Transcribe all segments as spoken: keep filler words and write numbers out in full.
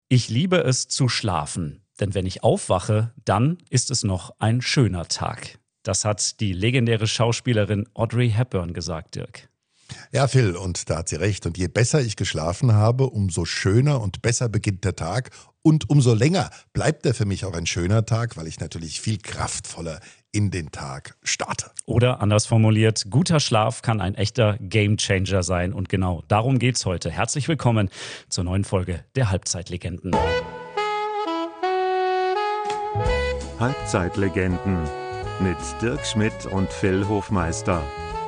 Ich liebe es zu schlafen, denn wenn ich aufwache, dann ist es noch ein schöner Tag. Das hat die legendäre Schauspielerin Audrey Hepburn gesagt, Dirk. Ja, Phil, und da hat sie recht. Und je besser ich geschlafen habe, umso schöner und besser beginnt der Tag. Und umso länger bleibt er für mich auch ein schöner Tag, weil ich natürlich viel kraftvoller in den Tag starte. Oder anders formuliert, guter Schlaf kann ein echter Gamechanger sein. Und genau darum geht's heute. Herzlich willkommen zur neuen Folge der Halbzeitlegenden. Halbzeitlegenden mit Dirk Schmidt und Phil Hofmeister.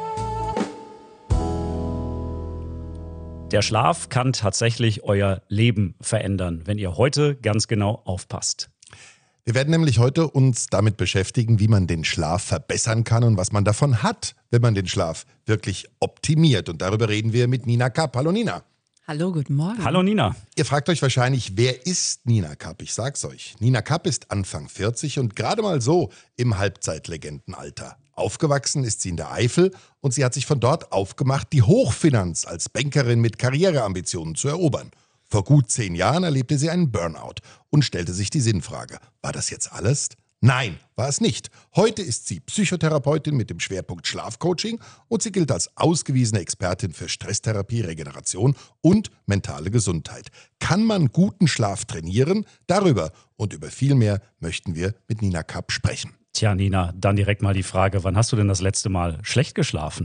Der Schlaf kann tatsächlich euer Leben verändern, wenn ihr heute ganz genau aufpasst. Wir werden nämlich heute uns damit beschäftigen, wie man den Schlaf verbessern kann und was man davon hat, wenn man den Schlaf wirklich optimiert. Und darüber reden wir mit Nina Kapp. Hallo Nina. Hallo, guten Morgen. Hallo Nina. Ihr fragt euch wahrscheinlich, wer ist Nina Kapp? Ich sag's euch. Nina Kapp ist Anfang vierzig und gerade mal so im Halbzeitlegendenalter. Aufgewachsen ist sie in der Eifel und sie hat sich von dort aufgemacht, die Hochfinanz als Bankerin mit Karriereambitionen zu erobern. Vor gut zehn Jahren erlebte sie einen Burnout und stellte sich die Sinnfrage, war das jetzt alles? Nein, war es nicht. Heute ist sie Psychotherapeutin mit dem Schwerpunkt Schlafcoaching und sie gilt als ausgewiesene Expertin für Stresstherapie, Regeneration und mentale Gesundheit. Kann man guten Schlaf trainieren? Darüber und über viel mehr möchten wir mit Nina Kapp sprechen. Tja, Nina, dann direkt mal die Frage, wann hast du denn das letzte Mal schlecht geschlafen?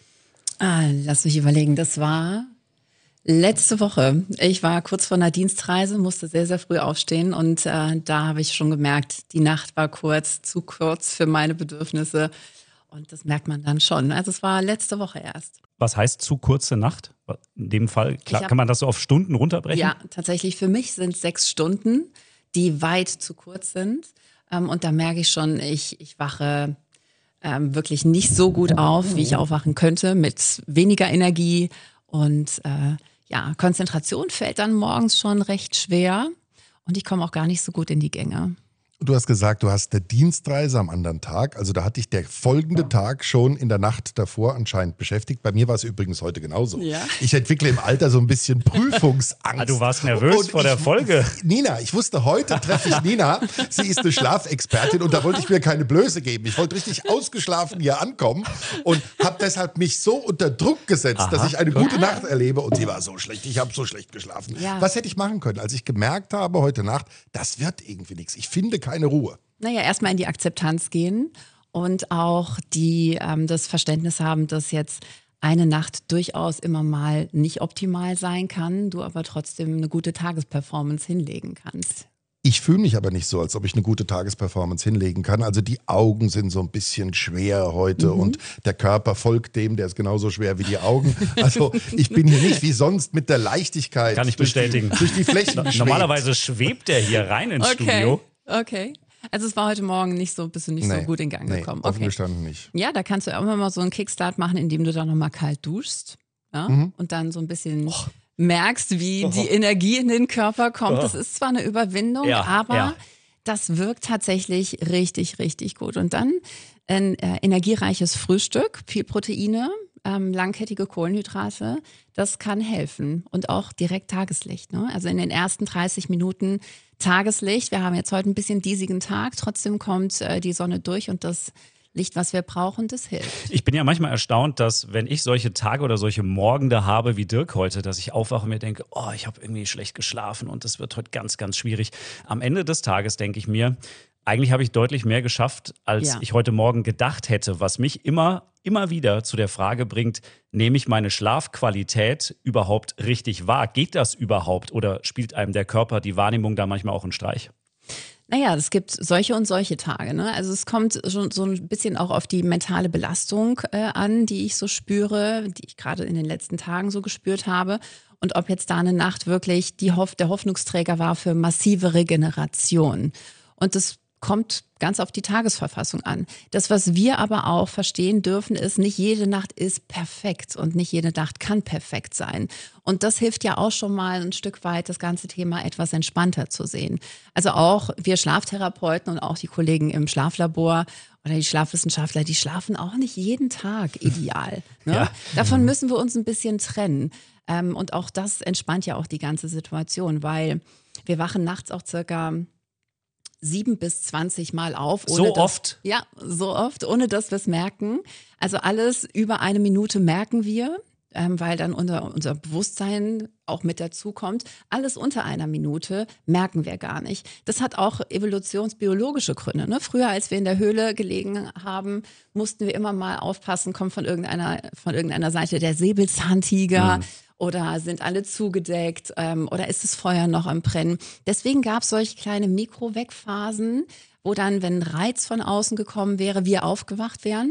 Ah, lass mich überlegen, das war letzte Woche. Ich war kurz vor einer Dienstreise, musste sehr, sehr früh aufstehen und äh, da habe ich schon gemerkt, die Nacht war kurz, zu kurz für meine Bedürfnisse und das merkt man dann schon. Also es war letzte Woche erst. Was heißt zu kurze Nacht? In dem Fall, klar, hab, kann man das so auf Stunden runterbrechen? Ja, tatsächlich für mich sind es sechs Stunden, die weit zu kurz sind. Ähm, und da merke ich schon, ich, ich wache ähm, wirklich nicht so gut auf, wie ich aufwachen könnte, mit weniger Energie. Und äh, ja, Konzentration fällt dann morgens schon recht schwer. Und ich komme auch gar nicht so gut in die Gänge. Du hast gesagt, du hast eine Dienstreise am anderen Tag. Also da hat dich der folgende Tag schon in der Nacht davor anscheinend beschäftigt. Bei mir war es übrigens heute genauso. Ja. Ich entwickle im Alter so ein bisschen Prüfungsangst. Ah, du warst nervös und vor der ich, Folge. Nina, ich wusste, heute treffe ich Nina. Sie ist eine Schlafexpertin und da wollte ich mir keine Blöße geben. Ich wollte richtig ausgeschlafen hier ankommen und habe deshalb mich so unter Druck gesetzt, Aha, dass ich eine gute Nacht erlebe. Und sie war so schlecht. Ich habe so schlecht geschlafen. Ja. Was hätte ich machen können, als ich gemerkt habe heute Nacht, das wird irgendwie nichts. Ich finde keine Ruhe. Naja, erstmal in die Akzeptanz gehen und auch die, ähm, das Verständnis haben, dass jetzt eine Nacht durchaus immer mal nicht optimal sein kann, du aber trotzdem eine gute Tagesperformance hinlegen kannst. Ich fühle mich aber nicht so, als ob ich eine gute Tagesperformance hinlegen kann. Also die Augen sind so ein bisschen schwer heute mhm. und der Körper folgt dem, der ist genauso schwer wie die Augen. Also ich bin hier nicht wie sonst mit der Leichtigkeit Kann ich durch bestätigen. Die, durch die Flächen geschwebt. Normalerweise schwebt der hier rein ins okay. Studio. Okay. Also es war heute Morgen nicht so, bist du nicht nee, so gut in Gang nee, gekommen. Offen Okay. gestanden nicht. Ja, da kannst du auch immer mal so einen Kickstart machen, indem du dann nochmal kalt duschst, ja? mhm. und dann so ein bisschen oh. merkst, wie oh. die Energie in den Körper kommt. Oh. Das ist zwar eine Überwindung, ja, aber ja. das wirkt tatsächlich richtig, richtig gut. Und dann ein äh, energiereiches Frühstück, viel Proteine, ähm, langkettige Kohlenhydrate, das kann helfen. Und auch direkt Tageslicht. Ne? Also in den ersten dreißig Minuten Tageslicht. Wir haben jetzt heute ein bisschen diesigen Tag, trotzdem kommt äh, die Sonne durch und das Licht, was wir brauchen, das hilft. Ich bin ja manchmal erstaunt, dass wenn ich solche Tage oder solche Morgende habe wie Dirk heute, dass ich aufwache und mir denke, oh, ich habe irgendwie schlecht geschlafen und das wird heute ganz, ganz schwierig. Am Ende des Tages denke ich mir, eigentlich habe ich deutlich mehr geschafft, als ja. ich heute Morgen gedacht hätte, was mich immer, immer wieder zu der Frage bringt, nehme ich meine Schlafqualität überhaupt richtig wahr? Geht das überhaupt oder spielt einem der Körper die Wahrnehmung da manchmal auch einen Streich? Naja, es gibt solche und solche Tage. Ne? Also es kommt schon so ein bisschen auch auf die mentale Belastung äh, an, die ich so spüre, die ich gerade in den letzten Tagen so gespürt habe. Und ob jetzt da eine Nacht wirklich die Hoff- der Hoffnungsträger war für massive Regeneration. Und das kommt ganz auf die Tagesverfassung an. Das, was wir aber auch verstehen dürfen, ist, nicht jede Nacht ist perfekt und nicht jede Nacht kann perfekt sein. Und das hilft ja auch schon mal ein Stück weit, das ganze Thema etwas entspannter zu sehen. Also auch wir Schlaftherapeuten und auch die Kollegen im Schlaflabor oder die Schlafwissenschaftler, die schlafen auch nicht jeden Tag ideal. Ne? Ja. Davon müssen wir uns ein bisschen trennen. Und auch das entspannt ja auch die ganze Situation, weil Wir wachen nachts auch circa sieben bis zwanzig Mal auf. Ohne So dass, oft? Ja, so oft, ohne dass wir es merken. Also alles über eine Minute merken wir, ähm, weil dann unser, unser Bewusstsein auch mit dazu kommt. Alles unter einer Minute merken wir gar nicht. Das hat auch evolutionsbiologische Gründe. Ne? Früher, als wir in der Höhle gelegen haben, mussten wir immer mal aufpassen, kommt von irgendeiner, von irgendeiner Seite der Säbelzahntiger. Mhm. Oder sind alle zugedeckt ähm, oder ist das Feuer noch am Brennen? Deswegen gab es solche kleine Mikrowegphasen, wo dann, wenn ein Reiz von außen gekommen wäre, wir aufgewacht wären.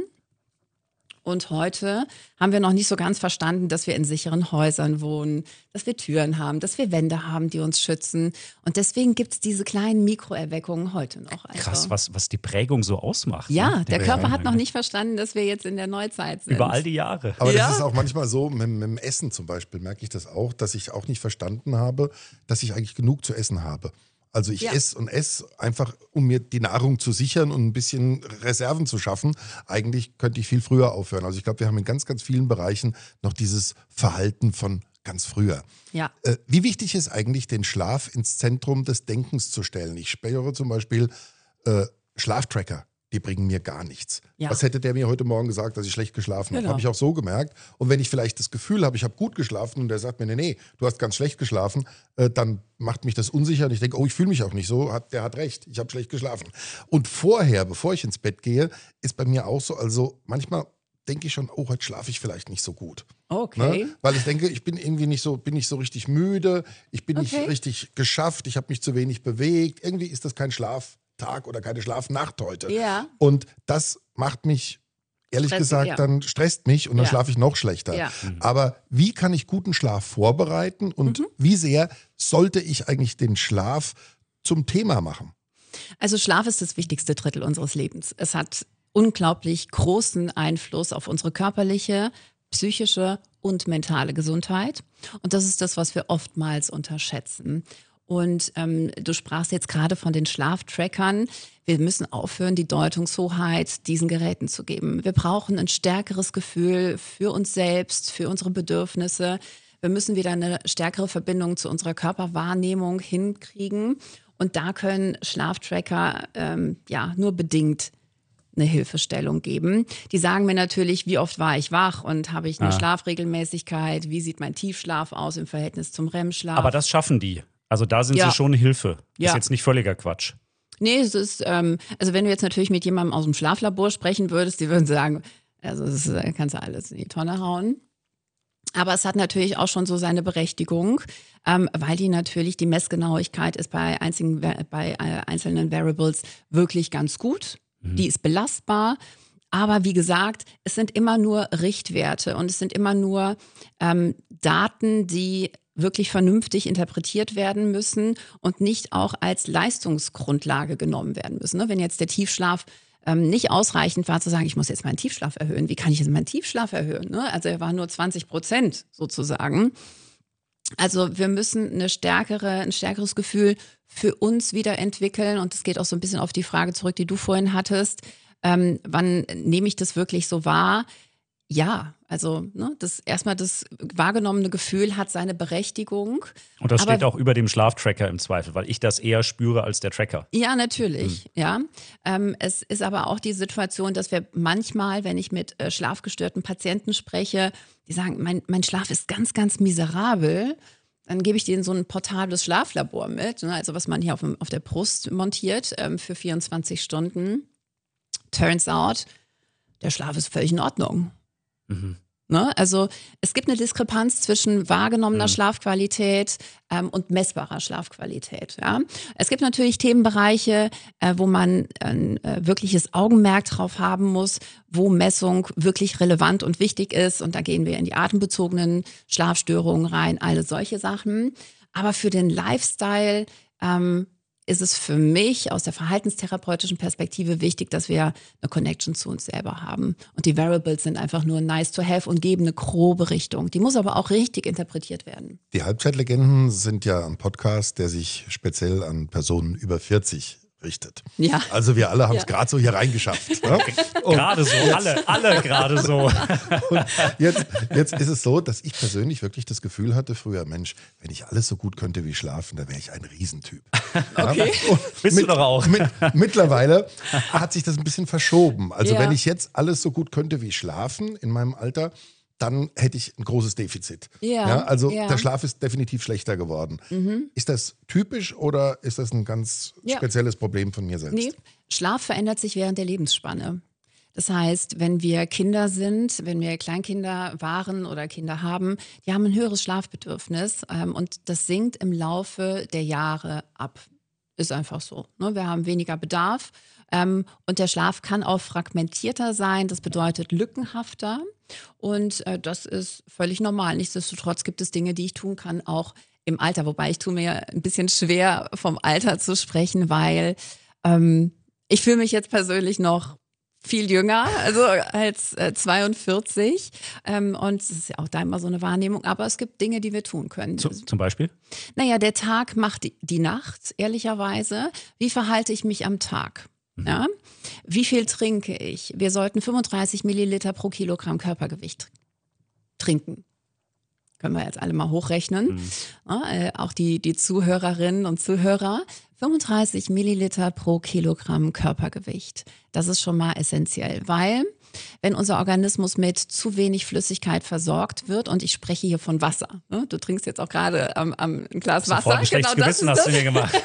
Und heute haben wir noch nicht so ganz verstanden, dass wir in sicheren Häusern wohnen, dass wir Türen haben, dass wir Wände haben, die uns schützen. Und deswegen gibt es diese kleinen Mikroerweckungen heute noch. Also, krass, was, was die Prägung so ausmacht. ja, ne? der Ja, Körper ja, hat ja. noch nicht verstanden, dass wir jetzt in der Neuzeit sind. Über all die Jahre. Aber Ja. das ist auch manchmal so, mit, mit dem Essen zum Beispiel merke ich das auch, dass ich auch nicht verstanden habe, dass ich eigentlich genug zu essen habe. Also ich Ja. esse und esse einfach, um mir die Nahrung zu sichern und ein bisschen Reserven zu schaffen. Eigentlich könnte ich viel früher aufhören. Also ich glaube, wir haben in ganz, ganz vielen Bereichen noch dieses Verhalten von ganz früher. Ja. Äh, wie wichtig ist eigentlich, den Schlaf ins Zentrum des Denkens zu stellen? Ich spüre zum Beispiel äh, Schlaftracker. Die bringen mir gar nichts. Ja. Was hätte der mir heute Morgen gesagt, dass ich schlecht geschlafen habe? Genau. Habe ich auch so gemerkt. Und wenn ich vielleicht das Gefühl habe, ich habe gut geschlafen und der sagt mir, nee, nee, du hast ganz schlecht geschlafen, äh, dann macht mich das unsicher und ich denke, oh, ich fühle mich auch nicht so. Hat, der hat recht, ich habe schlecht geschlafen. Und vorher, bevor ich ins Bett gehe, ist bei mir auch so, also manchmal denke ich schon, oh, heute schlafe ich vielleicht nicht so gut. Okay. Ne? Weil ich denke, ich bin irgendwie nicht so, bin nicht so richtig müde, ich bin Okay. nicht richtig geschafft, ich habe mich zu wenig bewegt. Irgendwie ist das kein Schlaftag oder keine Schlafnacht heute. Ja. Und das macht mich, ehrlich Stressig, gesagt, ja. dann stresst mich und dann Ja. schlafe ich noch schlechter. Ja. Aber wie kann ich guten Schlaf vorbereiten und Mhm. wie sehr sollte ich eigentlich den Schlaf zum Thema machen? Also Schlaf ist das wichtigste Drittel unseres Lebens. Es hat unglaublich großen Einfluss auf unsere körperliche, psychische und mentale Gesundheit. Und das ist das, was wir oftmals unterschätzen. Und ähm, du sprachst jetzt gerade von den Schlaftrackern. Wir müssen aufhören, die Deutungshoheit diesen Geräten zu geben. Wir brauchen ein stärkeres Gefühl für uns selbst, für unsere Bedürfnisse. Wir müssen wieder eine stärkere Verbindung zu unserer Körperwahrnehmung hinkriegen. Und da können Schlaftracker ähm, ja nur bedingt eine Hilfestellung geben. Die sagen mir natürlich, wie oft war ich wach und habe ich eine Ah. Schlafregelmäßigkeit, wie sieht mein Tiefschlaf aus im Verhältnis zum R E M-Schlaf. Aber das schaffen die. Also da sind Ja. sie schon eine Hilfe. Ja. Ist jetzt nicht völliger Quatsch. Nee, es ist, ähm, also wenn du jetzt natürlich mit jemandem aus dem Schlaflabor sprechen würdest, die würden sagen, also das ist, kannst du alles in die Tonne hauen. Aber es hat natürlich auch schon so seine Berechtigung, ähm, weil die natürlich, die Messgenauigkeit ist bei einzigen, bei äh, einzelnen Variables wirklich ganz gut. Mhm. Die ist belastbar. Aber wie gesagt, es sind immer nur Richtwerte und es sind immer nur ähm, Daten, die wirklich vernünftig interpretiert werden müssen und nicht auch als Leistungsgrundlage genommen werden müssen. Ne? Wenn jetzt der Tiefschlaf ähm, nicht ausreichend war, zu sagen, ich muss jetzt meinen Tiefschlaf erhöhen. Wie kann ich jetzt meinen Tiefschlaf erhöhen? Ne? Also er war nur zwanzig Prozent sozusagen. Also wir müssen eine stärkere, ein stärkeres Gefühl für uns wieder entwickeln. Und das geht auch so ein bisschen auf die Frage zurück, die du vorhin hattest. Ähm, wann nehme ich das wirklich so wahr? Ja, also ne, das erstmal das wahrgenommene Gefühl hat seine Berechtigung. Und das Aber- steht auch über dem Schlaftracker im Zweifel, weil ich das eher spüre als der Tracker. Ja, natürlich, ja. Ähm, es ist aber auch die Situation, dass wir manchmal, wenn ich mit äh, schlafgestörten Patienten spreche, die sagen, mein, mein Schlaf ist ganz, ganz miserabel. Dann gebe ich denen so ein portables Schlaflabor mit, ne, also was man hier auf, dem, auf der Brust montiert ähm, für vierundzwanzig Stunden. Turns out, der Schlaf ist völlig in Ordnung. Mhm. Ne? Also es gibt eine Diskrepanz zwischen wahrgenommener Mhm. Schlafqualität ähm, und messbarer Schlafqualität. Ja? Es gibt natürlich Themenbereiche, äh, wo man ein äh, wirkliches Augenmerk drauf haben muss, wo Messung wirklich relevant und wichtig ist. Und da gehen wir in die atembezogenen Schlafstörungen rein, alle solche Sachen. Aber für den Lifestyle ähm, ist es für mich aus der verhaltenstherapeutischen Perspektive wichtig, dass wir eine Connection zu uns selber haben. Und die Variables sind einfach nur nice to have und geben eine grobe Richtung. Die muss aber auch richtig interpretiert werden. Die Halbzeitlegenden sind ja ein Podcast, der sich speziell an Personen über vierzig richtet. Ja. Also wir alle haben es Ja. gerade so hier reingeschafft. Ne? Gerade so, alle, alle gerade so. Und jetzt, jetzt ist es so, dass ich persönlich wirklich das Gefühl hatte früher, Mensch, wenn ich alles so gut könnte wie schlafen, dann wäre ich ein Riesentyp. Okay. Ja? Bist du doch auch. Mit, mittlerweile hat sich das ein bisschen verschoben. Also Ja. wenn ich jetzt alles so gut könnte wie schlafen in meinem Alter, dann hätte ich ein großes Defizit. Ja, also ja. der Schlaf ist definitiv schlechter geworden. Ist das typisch oder ist das ein ganz Ja. spezielles Problem von mir selbst? Nee, Schlaf verändert sich während der Lebensspanne. Das heißt, wenn wir Kinder sind, wenn wir Kleinkinder waren oder Kinder haben, die haben ein höheres Schlafbedürfnis ähm, und das sinkt im Laufe der Jahre ab. Ist einfach so. Ne? Wir haben weniger Bedarf ähm, und der Schlaf kann auch fragmentierter sein. Das bedeutet lückenhafter und äh, das ist völlig normal. Nichtsdestotrotz gibt es Dinge, die ich tun kann, auch im Alter. Wobei ich tue mir ein bisschen schwer, vom Alter zu sprechen, weil ähm, ich fühle mich jetzt persönlich noch viel jünger, also als äh, zweiundvierzig. Ähm, und es ist ja auch da immer so eine Wahrnehmung. Aber es gibt Dinge, die wir tun können. Zu, zum Beispiel? Naja, der Tag macht die, die Nacht, ehrlicherweise. Wie verhalte ich mich am Tag? Ja? Wie viel trinke ich? Wir sollten fünfunddreißig Milliliter pro Kilogramm Körpergewicht trinken. Können wir jetzt alle mal hochrechnen. Mhm. Ja, äh, auch die, die Zuhörerinnen und Zuhörer. fünfunddreißig Milliliter pro Kilogramm Körpergewicht. Das ist schon mal essentiell, weil wenn unser Organismus mit zu wenig Flüssigkeit versorgt wird, und ich spreche hier von Wasser, ne? Du trinkst jetzt auch gerade am, am ein Glas Sofort Wasser. ein schlechtes Gewissen hast du mir gemacht.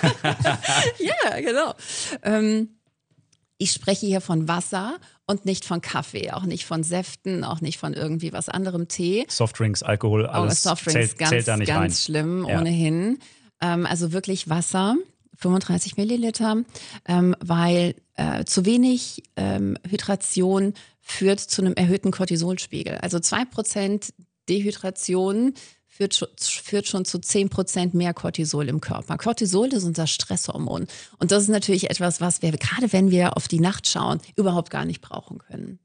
Ja, genau. Ähm, ich spreche hier von Wasser und nicht von Kaffee, auch nicht von Säften, auch nicht von irgendwie was anderem, Tee. Softdrinks, Alkohol, alles oh, Softdrinks, zählt, ganz, zählt da nicht ganz rein. schlimm, Ja. ohnehin. Ähm, also wirklich Wasser, fünfunddreißig Milliliter, ähm, weil äh, zu wenig ähm, Hydration führt zu einem erhöhten Cortisolspiegel. Also zwei Prozent Dehydration führt schon, führt schon zu zehn Prozent mehr Cortisol im Körper. Cortisol ist unser Stresshormon. Und das ist natürlich etwas, was wir, gerade wenn wir auf die Nacht schauen, überhaupt gar nicht brauchen können.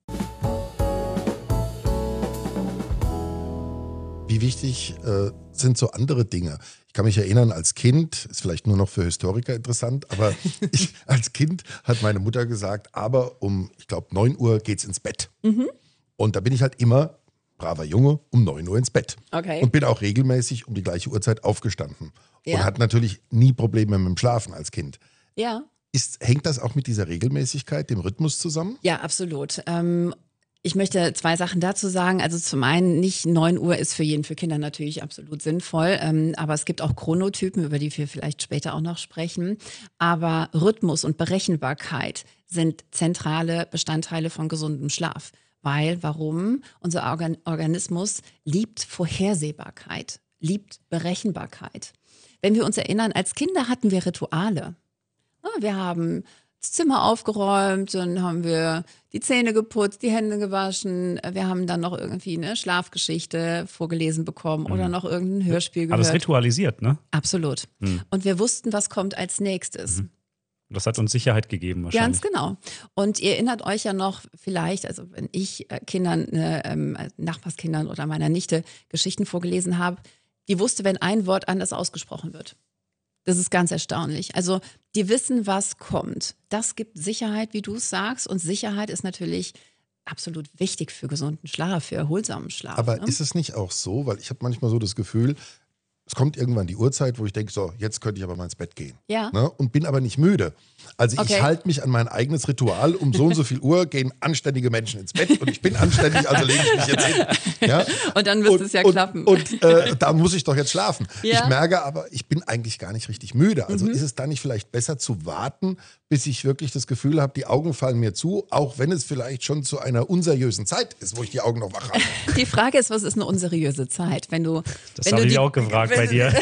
Wie wichtig äh, sind so andere Dinge? Ich kann mich erinnern, als Kind, ist vielleicht nur noch für Historiker interessant, aber ich, als Kind hat meine Mutter gesagt, aber um, ich glaube, neun Uhr geht's ins Bett. Mhm. Und da bin ich halt immer, braver Junge, um neun Uhr ins Bett. Okay. Und bin auch regelmäßig um die gleiche Uhrzeit aufgestanden. Ja. Und hatte natürlich nie Probleme mit dem Schlafen als Kind. Ja. Ist, hängt das auch mit dieser Regelmäßigkeit, dem Rhythmus zusammen? Ja, absolut. Ähm, ich möchte zwei Sachen dazu sagen. Also zum einen, nicht neun Uhr ist für jeden, für Kinder natürlich absolut sinnvoll. Ähm, aber es gibt auch Chronotypen, über die wir vielleicht später auch noch sprechen. Aber Rhythmus und Berechenbarkeit sind zentrale Bestandteile von gesundem Schlaf. Weil, warum? Unser Organ- Organismus liebt Vorhersehbarkeit, liebt Berechenbarkeit. Wenn wir uns erinnern, als Kinder hatten wir Rituale. Ja, wir haben das Zimmer aufgeräumt, dann haben wir die Zähne geputzt, die Hände gewaschen. Wir haben dann noch irgendwie eine Schlafgeschichte vorgelesen bekommen oder noch irgendein Hörspiel gehört. Alles ritualisiert, ne? Absolut. Und wir wussten, was kommt als nächstes. Das hat uns Sicherheit gegeben wahrscheinlich. Ganz genau. Und ihr erinnert euch ja noch vielleicht, also wenn ich äh, Kindern, äh, ähm, Nachbarskindern oder meiner Nichte Geschichten vorgelesen habe, die wusste, wenn ein Wort anders ausgesprochen wird. Das ist ganz erstaunlich. Also die wissen, was kommt. Das gibt Sicherheit, wie du es sagst. Und Sicherheit ist natürlich absolut wichtig für gesunden Schlaf, für erholsamen Schlaf. Aber ne? ist es nicht auch so, weil ich habe manchmal so das Gefühl, es kommt irgendwann die Uhrzeit, wo ich denke, so, jetzt könnte ich aber mal ins Bett gehen. Ja. Ne? Und bin aber nicht müde. Also Okay. ich halte mich an mein eigenes Ritual. Um so und so viel Uhr gehen anständige Menschen ins Bett und ich bin anständig, also lege ich mich jetzt hin. Ja? Und dann müsste es ja und, klappen. Und äh, da muss ich doch jetzt schlafen. Ja. Ich merke aber, ich bin eigentlich gar nicht richtig müde. Also ist es da nicht vielleicht besser zu warten, bis ich wirklich das Gefühl habe, die Augen fallen mir zu, auch wenn es vielleicht schon zu einer unseriösen Zeit ist, wo ich die Augen noch wach habe. Die Frage ist, was ist eine unseriöse Zeit? Wenn du, Das wenn habe du ich die- auch gefragt wenn bei du- dir.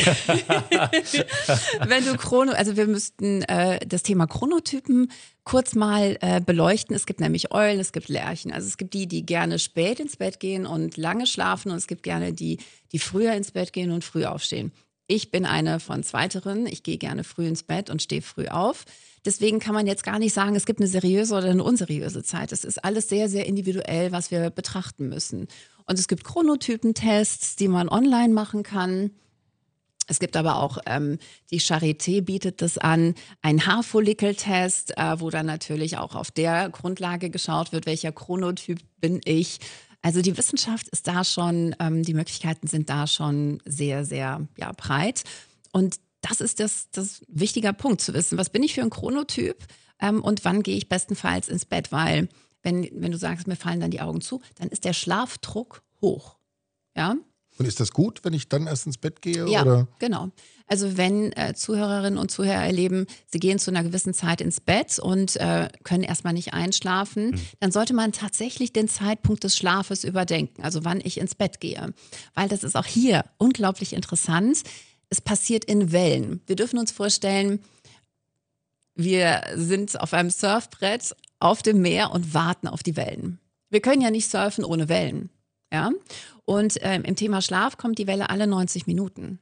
Wenn du Chrono, also wir müssten äh, das Thema Chronotypen kurz mal äh, beleuchten. Es gibt nämlich Eulen, es gibt Lerchen. Also es gibt die, die gerne spät ins Bett gehen und lange schlafen und es gibt gerne die, die früher ins Bett gehen und früh aufstehen. Ich bin eine von zweiteren. Ich gehe gerne früh ins Bett und stehe früh auf. Deswegen kann man jetzt gar nicht sagen, es gibt eine seriöse oder eine unseriöse Zeit. Es ist alles sehr, sehr individuell, was wir betrachten müssen. Und es gibt Chronotypentests, die man online machen kann. Es gibt aber auch, ähm, die Charité bietet das an, ein Haarfollikeltest, äh, wo dann natürlich auch auf der Grundlage geschaut wird, welcher Chronotyp bin ich. Also die Wissenschaft ist da schon, ähm, die Möglichkeiten sind da schon sehr, sehr ja, breit. Und das ist das, das wichtiger Punkt, zu wissen, was bin ich für ein Chronotyp ähm, und wann gehe ich bestenfalls ins Bett, weil wenn, wenn du sagst, mir fallen dann die Augen zu, dann ist der Schlafdruck hoch. Ja. Und ist das gut, wenn ich dann erst ins Bett gehe? Ja, oder? genau. Also wenn äh, Zuhörerinnen und Zuhörer erleben, sie gehen zu einer gewissen Zeit ins Bett und äh, können erstmal nicht einschlafen, mhm. dann sollte man tatsächlich den Zeitpunkt des Schlafes überdenken, also wann ich ins Bett gehe. Weil das ist auch hier unglaublich interessant. Es passiert in Wellen. Wir dürfen uns vorstellen, wir sind auf einem Surfbrett auf dem Meer und warten auf die Wellen. Wir können ja nicht surfen ohne Wellen. Ja? Und ähm, im Thema Schlaf kommt die Welle alle neunzig Minuten.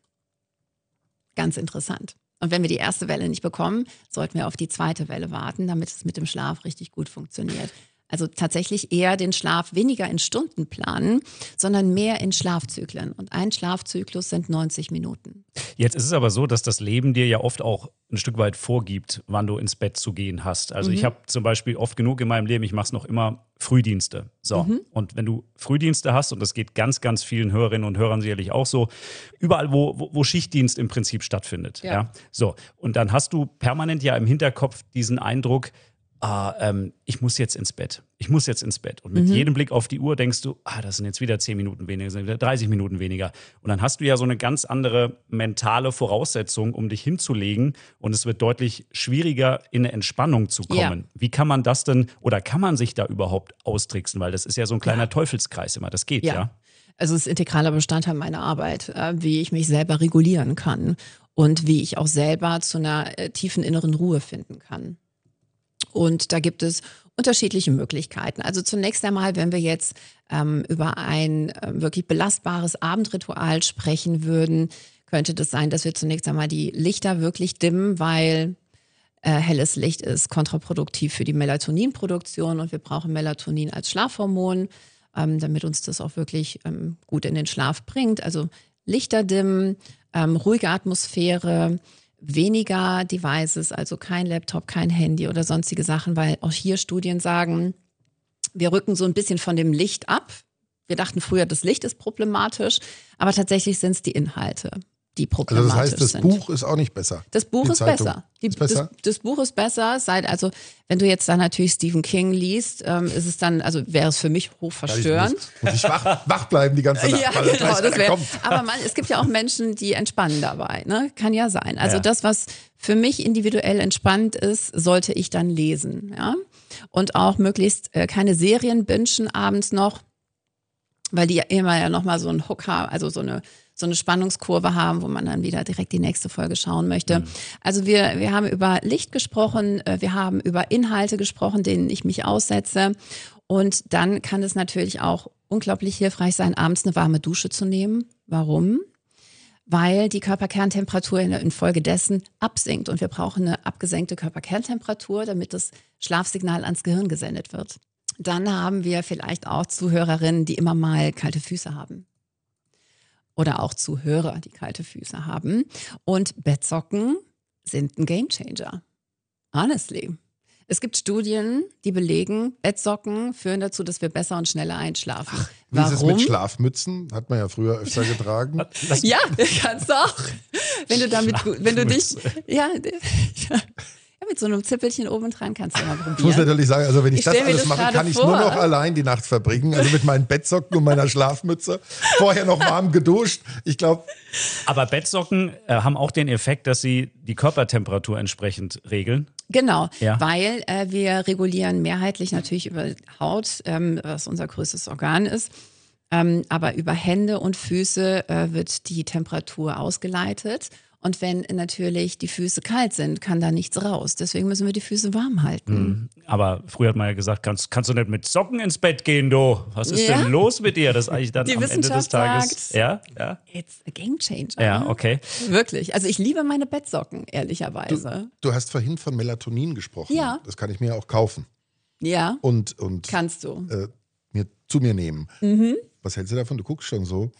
Ganz interessant. Und wenn wir die erste Welle nicht bekommen, sollten wir auf die zweite Welle warten, damit es mit dem Schlaf richtig gut funktioniert. Also tatsächlich eher den Schlaf weniger in Stunden planen, sondern mehr in Schlafzyklen. Und ein Schlafzyklus sind neunzig Minuten. Jetzt ist es aber so, dass das Leben dir ja oft auch ein Stück weit vorgibt, wann du ins Bett zu gehen hast. Also mhm. ich habe zum Beispiel oft genug in meinem Leben, ich mache es noch immer Frühdienste. So. Mhm. Und wenn du Frühdienste hast, und das geht ganz, ganz vielen Hörerinnen und Hörern sicherlich auch so, überall, wo, wo, wo Schichtdienst im Prinzip stattfindet. Ja. Ja. So. Und dann hast du permanent ja im Hinterkopf diesen Eindruck, ah, ähm, ich muss jetzt ins Bett. Ich muss jetzt ins Bett. Und mit mhm. jedem Blick auf die Uhr denkst du, ah, das sind jetzt wieder zehn Minuten weniger, das sind wieder dreißig Minuten weniger. Und dann hast du ja so eine ganz andere mentale Voraussetzung, um dich hinzulegen. Und es wird deutlich schwieriger, in eine Entspannung zu kommen. Ja. Wie kann man das denn, oder kann man sich da überhaupt austricksen? Weil das ist ja so ein kleiner ja. Teufelskreis immer. Das geht, ja. ja? Also es ist integraler Bestandteil meiner Arbeit, äh, wie ich mich selber regulieren kann und wie ich auch selber zu einer äh, tiefen inneren Ruhe finden kann. Und da gibt es unterschiedliche Möglichkeiten. Also zunächst einmal, wenn wir jetzt ähm, über ein äh, wirklich belastbares Abendritual sprechen würden, könnte das sein, dass wir zunächst einmal die Lichter wirklich dimmen, weil äh, helles Licht ist kontraproduktiv für die Melatoninproduktion und wir brauchen Melatonin als Schlafhormon, ähm, damit uns das auch wirklich ähm, gut in den Schlaf bringt. Also Lichter dimmen, ähm, ruhige Atmosphäre, weniger Devices, also kein Laptop, kein Handy oder sonstige Sachen, weil auch hier Studien sagen, wir rücken so ein bisschen von dem Licht ab. Wir dachten früher, das Licht ist problematisch, aber tatsächlich sind es die Inhalte, die problematisch sind. Also das heißt, das sind. Buch ist auch nicht besser? Das Buch die ist Zeitung besser. Die, ist besser? Das, das Buch ist besser. Seit, also wenn du jetzt dann natürlich Stephen King liest, ähm, ist es dann, also wäre es für mich hochverstörend. Ja, ich muss, muss ich wach, wach bleiben die ganze Nacht. Ja, weil genau, das das wär, kommt. aber man, es gibt ja auch Menschen, die entspannen dabei. Ne? Kann ja sein. Also Ja. das, was für mich individuell entspannt ist, sollte ich dann lesen. Ja? Und auch möglichst äh, keine Serien bingen abends noch, weil die ja immer ja nochmal so einen Hook haben, also so eine so eine Spannungskurve haben, wo man dann wieder direkt die nächste Folge schauen möchte. Mhm. Also wir, wir haben über Licht gesprochen, wir haben über Inhalte gesprochen, denen ich mich aussetze. Und dann kann es natürlich auch unglaublich hilfreich sein, abends eine warme Dusche zu nehmen. Warum? Weil die Körperkerntemperatur infolgedessen absinkt und wir brauchen eine abgesenkte Körperkerntemperatur, damit das Schlafsignal ans Gehirn gesendet wird. Dann haben wir vielleicht auch Zuhörerinnen, die immer mal kalte Füße haben. Oder auch Zuhörer, die kalte Füße haben. Und Bettsocken sind ein Gamechanger. Honestly. Es gibt Studien, die belegen, Bettsocken führen dazu, dass wir besser und schneller einschlafen. Ach, wie Warum? ist es mit Schlafmützen? Hat man ja früher öfter getragen. Ja, kannst du auch. Wenn du damit, wenn du dich, ja, ja, mit so einem Zippelchen oben dran kannst du mal probieren. Ich muss natürlich sagen, also wenn ich, Ich das stell mir alles das mache, gerade kann ich vor. nur noch allein die Nacht verbringen. Also mit meinen Bettsocken und meiner Schlafmütze. Vorher noch warm geduscht. Ich glaube, Aber Bettsocken äh, haben auch den Effekt, dass sie die Körpertemperatur entsprechend regeln. Genau, Ja. weil äh, wir regulieren mehrheitlich natürlich über Haut, ähm, was unser größtes Organ ist. Ähm, aber über Hände und Füße äh, wird die Temperatur ausgeleitet. Und wenn natürlich die Füße kalt sind, kann da nichts raus. Deswegen müssen wir die Füße warm halten. Aber früher hat man ja gesagt, kannst, kannst du nicht mit Socken ins Bett gehen, du? Was ist Ja. denn los mit dir? Das ist eigentlich dann Die am Ende des Wissenschaft Tages. sagt- Ja, ja. It's a game changer. Ja, okay. Wirklich. Also ich liebe meine Bettsocken, ehrlicherweise. du hast vorhin von Melatonin gesprochen. Ja. Das kann ich mir auch kaufen Ja, und, und kannst du. äh, mir, zu mir nehmen. Was hältst du davon? Du guckst schon so.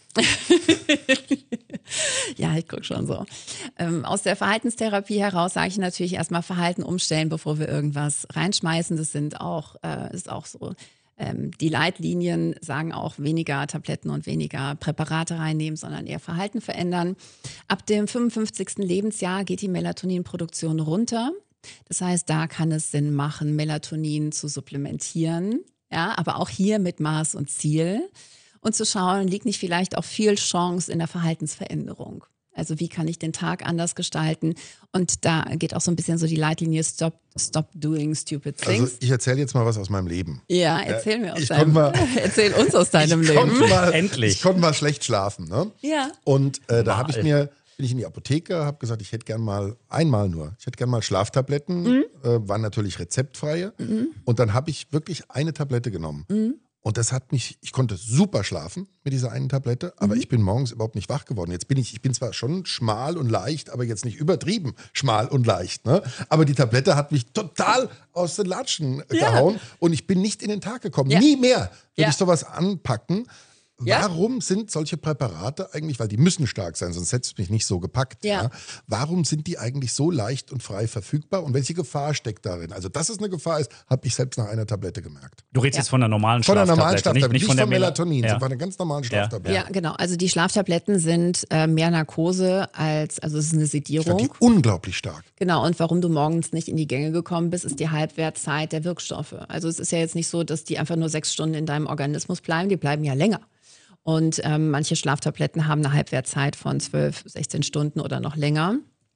Ja, ich gucke schon so. Ähm, aus der Verhaltenstherapie heraus sage ich natürlich erstmal Verhalten umstellen, bevor wir irgendwas reinschmeißen. Das sind auch, äh, ist auch so. Ähm, die Leitlinien sagen auch weniger Tabletten und weniger Präparate reinnehmen, sondern eher Verhalten verändern. Ab dem fünfundfünfzigsten Lebensjahr geht die Melatoninproduktion runter. Das heißt, da kann es Sinn machen, Melatonin zu supplementieren. Ja, aber auch hier mit Maß und Ziel. Und zu schauen, liegt nicht vielleicht auch viel Chance in der Verhaltensveränderung? Also wie kann ich den Tag anders gestalten? Und da geht auch so ein bisschen so die Leitlinie Stop, stop doing stupid things. Also ich erzähle jetzt mal was aus meinem Leben. Ja, erzähl mir aus ich deinem mal, Erzähl uns aus deinem ich Leben. Konnte mal, Endlich. Ich konnte mal schlecht schlafen. Ne? Ja. Und äh, da Mal. habe ich mir, bin ich in die Apotheke, habe gesagt, ich hätte gern mal, einmal nur, ich hätte gern mal Schlaftabletten, Mhm. äh, waren natürlich rezeptfreie. Mhm. Und dann habe ich wirklich eine Tablette genommen. Mhm. Und das hat mich, ich konnte super schlafen mit dieser einen Tablette, aber mhm. ich bin morgens überhaupt nicht wach geworden. Jetzt bin ich, ich bin zwar schon schmal und leicht, aber jetzt nicht übertrieben schmal und leicht. Ne? Aber die Tablette hat mich total aus den Latschen Ja. gehauen und ich bin nicht in den Tag gekommen. Ja. Nie mehr würde Ja. ich sowas anpacken. Ja. Warum sind solche Präparate eigentlich, weil die müssen stark sein, sonst hätte es mich nicht so gepackt. Ja. Ja. Warum sind die eigentlich so leicht und frei verfügbar und welche Gefahr steckt darin? Also, dass es eine Gefahr ist, habe ich selbst nach einer Tablette gemerkt. Du redest Ja. jetzt von der normalen Von der normalen Schlaftablette, Schlaftablette, nicht, nicht von der Mel- Melatonin, Ja. von einer ganz normalen Schlaftablette. Ja, genau. Also die Schlaftabletten sind äh, mehr Narkose als, also es ist eine Ich fand Sedierung. die unglaublich stark. Genau, und warum du morgens nicht in die Gänge gekommen bist, ist die Halbwertzeit der Wirkstoffe. Also es ist ja jetzt nicht so, dass die einfach nur sechs Stunden in deinem Organismus bleiben, die bleiben ja länger. Und ähm, manche Schlaftabletten haben eine Halbwertzeit von zwölf, sechzehn Stunden oder noch länger.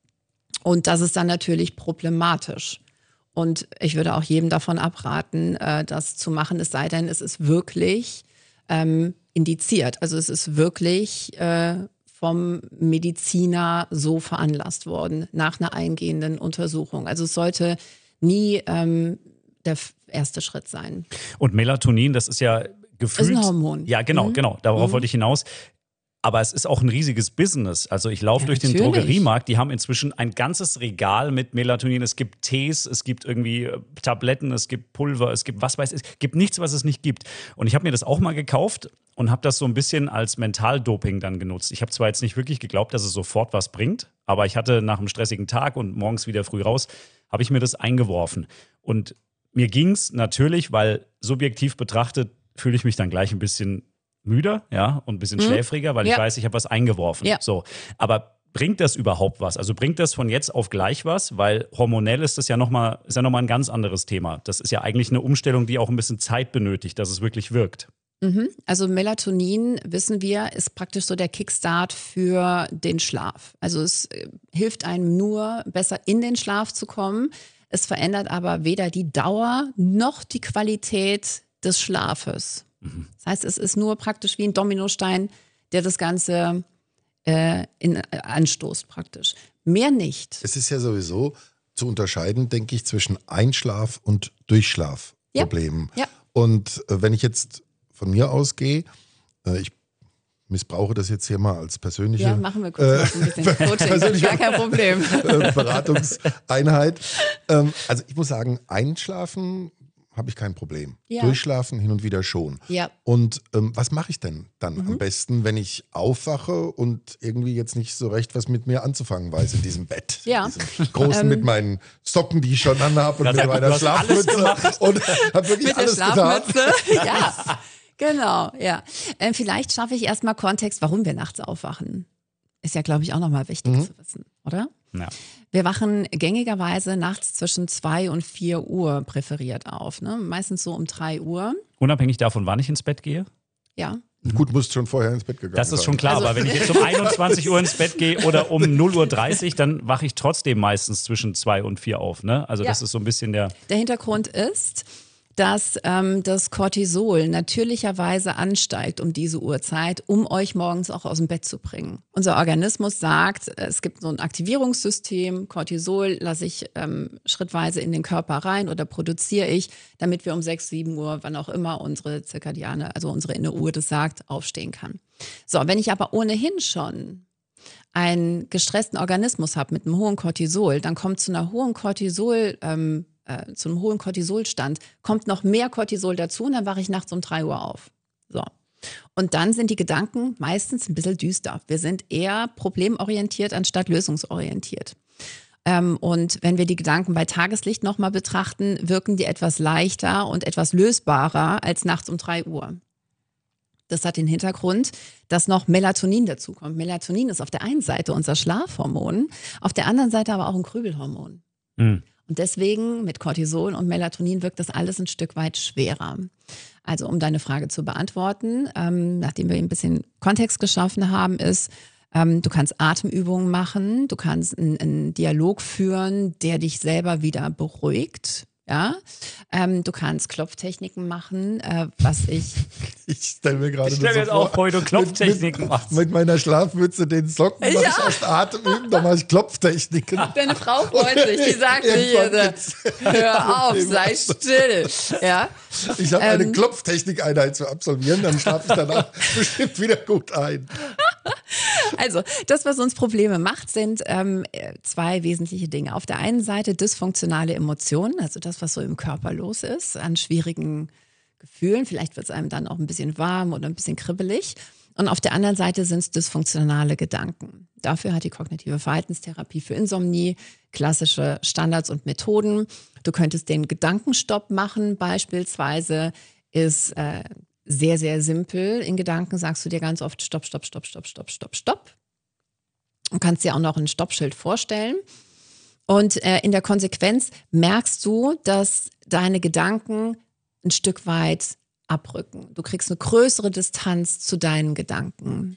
Und das ist dann natürlich problematisch. Und ich würde auch jedem davon abraten, äh, das zu machen, es sei denn, es ist wirklich ähm, indiziert. Also es ist wirklich äh, vom Mediziner so veranlasst worden, nach einer eingehenden Untersuchung. Also es sollte nie ähm, der f- erste Schritt sein. Und Melatonin, das ist ja gefühlt. Ist ein Hormon. Ja, genau, Mhm. genau. Darauf Mhm. wollte ich hinaus. Aber es ist auch ein riesiges Business. Also ich laufe Ja, durch den natürlich. Drogeriemarkt, die haben inzwischen ein ganzes Regal mit Melatonin. Es gibt Tees, es gibt irgendwie äh, Tabletten, es gibt Pulver, es gibt was weiß ich. Es gibt nichts, was es nicht gibt. Und ich habe mir das auch mal gekauft und habe das so ein bisschen als Mentaldoping dann genutzt. Ich habe zwar jetzt nicht wirklich geglaubt, dass es sofort was bringt, aber ich hatte nach einem stressigen Tag und morgens wieder früh raus, habe ich mir das eingeworfen. Und mir ging es natürlich, weil subjektiv betrachtet fühle ich mich dann gleich ein bisschen müder, ja, und ein bisschen Mhm. schläfriger, weil ich Ja. weiß, ich habe was eingeworfen. Ja. So, aber bringt das überhaupt was? Also bringt das von jetzt auf gleich was? Weil hormonell ist das ja nochmal, ist ja noch mal ein ganz anderes Thema. Das ist ja eigentlich eine Umstellung, die auch ein bisschen Zeit benötigt, dass es wirklich wirkt. Mhm. Also Melatonin, wissen wir, ist praktisch so der Kickstart für den Schlaf. Also es äh, hilft einem nur, besser in den Schlaf zu kommen. Es verändert aber weder die Dauer noch die Qualität des Schlafes. Mhm. Das heißt, es ist nur praktisch wie ein Dominostein, der das Ganze äh, in, äh, anstoßt praktisch. Mehr nicht. Es ist ja sowieso zu unterscheiden, denke ich, zwischen Einschlaf- und Durchschlafproblemen. Ja. Und äh, wenn ich jetzt von mir ausgehe, äh, ich missbrauche das jetzt hier mal als persönliche Ja, machen wir kurz noch ein bisschen Coaching. persönliche- Gar kein Problem. äh, Beratungseinheit. Ähm, also ich muss sagen, Einschlafen habe ich kein Problem. Ja. Durchschlafen hin und wieder schon. Ja. Und ähm, was mache ich denn dann Mhm. am besten, wenn ich aufwache und irgendwie jetzt nicht so recht was mit mir anzufangen weiß in diesem Bett? Ja. In diesem großen Ähm. mit meinen Socken, die ich schon anhabe und Das mit hat- meiner du hast alles Schlafmütze gemacht. und habe wirklich Mit der alles getan. Schlafmütze. Ja, genau. Ja. Ähm, vielleicht schaffe ich erstmal Kontext, warum wir nachts aufwachen. Ist ja, glaube ich, auch nochmal wichtig Mhm. zu wissen, oder? Ja. Wir wachen gängigerweise nachts zwischen zwei und vier Uhr präferiert auf. Ne? Meistens so um drei Uhr. Unabhängig davon, wann ich ins Bett gehe. Ja. Gut, musst schon vorher ins Bett gegangen Das ist sein. schon klar, Also- aber wenn ich jetzt um einundzwanzig Uhr ins Bett gehe oder um null Uhr dreißig, dann wache ich trotzdem meistens zwischen zwei und vier auf. Ne? Also Ja. das ist so ein bisschen der. Der Hintergrund ist, dass ähm, das Cortisol natürlicherweise ansteigt um diese Uhrzeit, um euch morgens auch aus dem Bett zu bringen. Unser Organismus sagt, es gibt so ein Aktivierungssystem, Cortisol lasse ich ähm, schrittweise in den Körper rein oder produziere ich, damit wir um sechs, sieben Uhr, wann auch immer unsere zirkadiane, also unsere innere Uhr das sagt, aufstehen kann. So, wenn ich aber ohnehin schon einen gestressten Organismus habe mit einem hohen Cortisol, dann kommt zu einer hohen Cortisol, ähm, äh, zu einem hohen Cortisolstand, kommt noch mehr Cortisol dazu und dann wache ich nachts um drei Uhr auf. So. Und dann sind die Gedanken meistens ein bisschen düster. Wir sind eher problemorientiert anstatt lösungsorientiert. Ähm, und wenn wir die Gedanken bei Tageslicht nochmal betrachten, wirken die etwas leichter und etwas lösbarer als nachts um drei Uhr. Das hat den Hintergrund, dass noch Melatonin dazukommt. Melatonin ist auf der einen Seite unser Schlafhormon, auf der anderen Seite aber auch ein Grübelhormon. Mhm. Und deswegen mit Cortisol und Melatonin wirkt das alles ein Stück weit schwerer. Also um deine Frage zu beantworten, ähm, nachdem wir ein bisschen Kontext geschaffen haben, ist, ähm, du kannst Atemübungen machen, du kannst einen, einen Dialog führen, der dich selber wieder beruhigt. Ja, ähm, du kannst Klopftechniken machen, äh, was ich... Ich stelle mir gerade Ich stelle mir so jetzt auch vor, wie du mit, Klopftechniken mit, machst. Mit meiner Schlafmütze den Socken Ja. mache ich erst Atemüben, dann mache ich Klopftechniken. Deine Frau freut sich, die sagt dir hier, hör auf, sei still. Ja? Ich habe eine Ähm. Klopftechnik-Einheit zu absolvieren, dann schlafe ich danach bestimmt wieder gut ein. Also, das, was uns Probleme macht, sind ähm, zwei wesentliche Dinge. Auf der einen Seite dysfunktionale Emotionen, also das, was so im Körper los ist, an schwierigen Gefühlen. Vielleicht wird es einem dann auch ein bisschen warm oder ein bisschen kribbelig. Und auf der anderen Seite sind es dysfunktionale Gedanken. Dafür hat die kognitive Verhaltenstherapie für Insomnie klassische Standards und Methoden. Du könntest den Gedankenstopp machen, beispielsweise ist äh, sehr, sehr simpel. In Gedanken sagst du dir ganz oft Stopp, Stopp, Stopp, Stopp, Stopp, Stopp, Stopp. Und kannst dir auch noch ein Stoppschild vorstellen. Und äh, in der Konsequenz merkst du, dass deine Gedanken ein Stück weit abrücken. Du kriegst eine größere Distanz zu deinen Gedanken.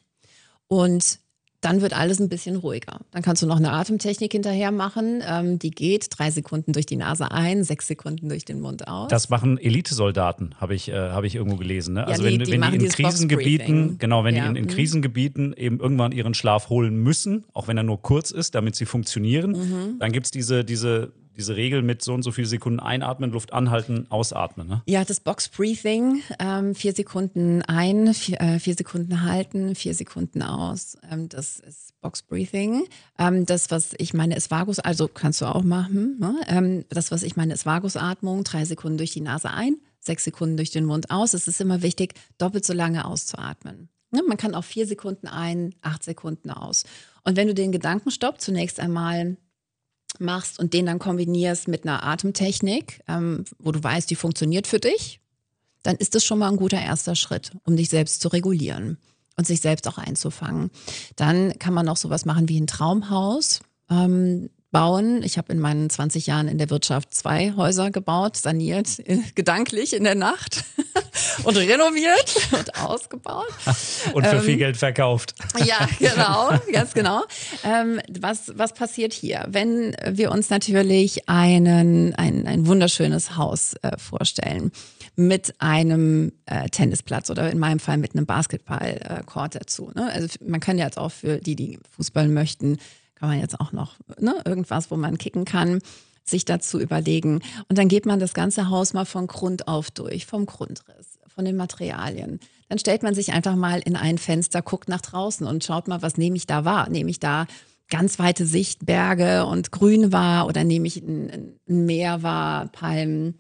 Und dann wird alles ein bisschen ruhiger. Dann kannst du noch eine Atemtechnik hinterher machen. Ähm, die geht drei Sekunden durch die Nase ein, sechs Sekunden durch den Mund aus. Das machen Elitesoldaten, habe ich, äh, hab ich irgendwo gelesen. Ne? Ja, also die- wenn, die wenn die machen in dieses Krisengebieten, Box-Breathing. genau, wenn Ja. die in, in Mhm. Krisengebieten eben irgendwann ihren Schlaf holen müssen, auch wenn er nur kurz ist, damit sie funktionieren, Mhm. dann gibt es diese, diese, diese Regel mit so und so viele Sekunden einatmen, Luft anhalten, ausatmen. Ne? Ja, das Box Breathing, ähm, vier Sekunden ein, vier, äh, vier Sekunden halten, vier Sekunden aus. Ähm, das ist Box Breathing. Ähm, das, was ich meine, ist Vagus, also kannst du auch machen. Ne? Ähm, das, was ich meine, ist Vagusatmung, drei Sekunden durch die Nase ein, sechs Sekunden durch den Mund aus. Es ist immer wichtig, doppelt so lange auszuatmen. Ne? Man kann auch vier Sekunden ein, acht Sekunden aus. Und wenn du den Gedankenstopp zunächst einmal machst und den dann kombinierst mit einer Atemtechnik, ähm, wo du weißt, die funktioniert für dich, dann ist das schon mal ein guter erster Schritt, um dich selbst zu regulieren und sich selbst auch einzufangen. Dann kann man auch sowas machen wie ein Traumhaus ähm, bauen. Ich habe in meinen zwanzig Jahren in der Wirtschaft zwei Häuser gebaut, saniert, äh, gedanklich in der Nacht und renoviert und ausgebaut. Und für Ähm, viel Geld verkauft. Ja, genau, ganz genau. Ähm, was, was passiert hier? Wenn wir uns natürlich einen, ein, ein wunderschönes Haus äh, vorstellen mit einem äh, Tennisplatz oder in meinem Fall mit einem Basketballcourt äh, dazu. Ne? Also man kann ja jetzt auch für die, die Fußball möchten, kann man jetzt auch noch ne, irgendwas, wo man kicken kann, sich dazu überlegen. Und dann geht man das ganze Haus mal von Grund auf durch, vom Grundriss, von den Materialien. Dann stellt man sich einfach mal in ein Fenster, guckt nach draußen und schaut mal, was nehme ich da wahr? Nehme ich da ganz weite Sicht, Berge und Grün wahr oder nehme ich ein, ein Meer wahr, Palmen?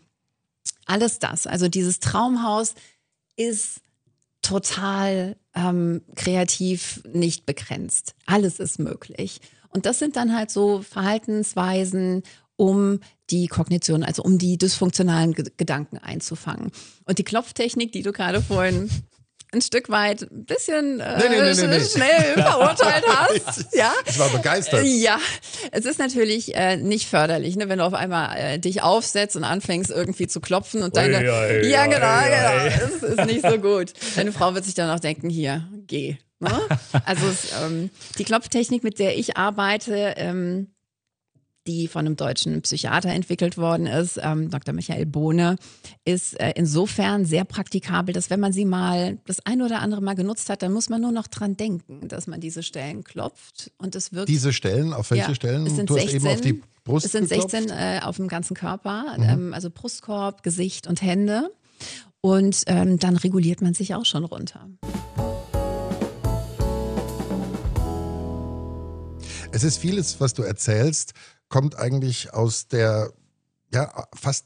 Alles das. Also dieses Traumhaus ist total ähm, kreativ nicht begrenzt. Alles ist möglich. Und das sind dann halt so Verhaltensweisen, um die Kognition, also um die dysfunktionalen Ge- Gedanken einzufangen. Und die Klopftechnik, die du gerade vorhin ein Stück weit ein bisschen äh, Nee, nee, nee, nee, nee. schnell verurteilt hast. Ja. Ich war begeistert. Ja, es ist natürlich äh, nicht förderlich, ne, wenn du auf einmal äh, dich aufsetzt und anfängst irgendwie zu klopfen und deine, Ui, ui, ja ui, genau, ui. genau, es ist nicht so gut. Deine Frau wird sich dann auch denken, hier, geh. Ne? Also es, ähm, die Klopftechnik, mit der ich arbeite, ähm, die von einem deutschen Psychiater entwickelt worden ist, ähm, Doktor Michael Bohne, ist äh, insofern sehr praktikabel, dass wenn man sie mal das ein oder andere Mal genutzt hat, dann muss man nur noch dran denken, dass man diese Stellen klopft und es wirkt. Diese Stellen, auf welche Ja, Stellen? es sind Du hast sechzehn, eben auf die Brust es sind geklopft. sechzehn äh, auf dem ganzen Körper, ähm, also Brustkorb, Gesicht und Hände. Und ähm, dann reguliert man sich auch schon runter. Es ist vieles, was du erzählst, kommt eigentlich aus der ja fast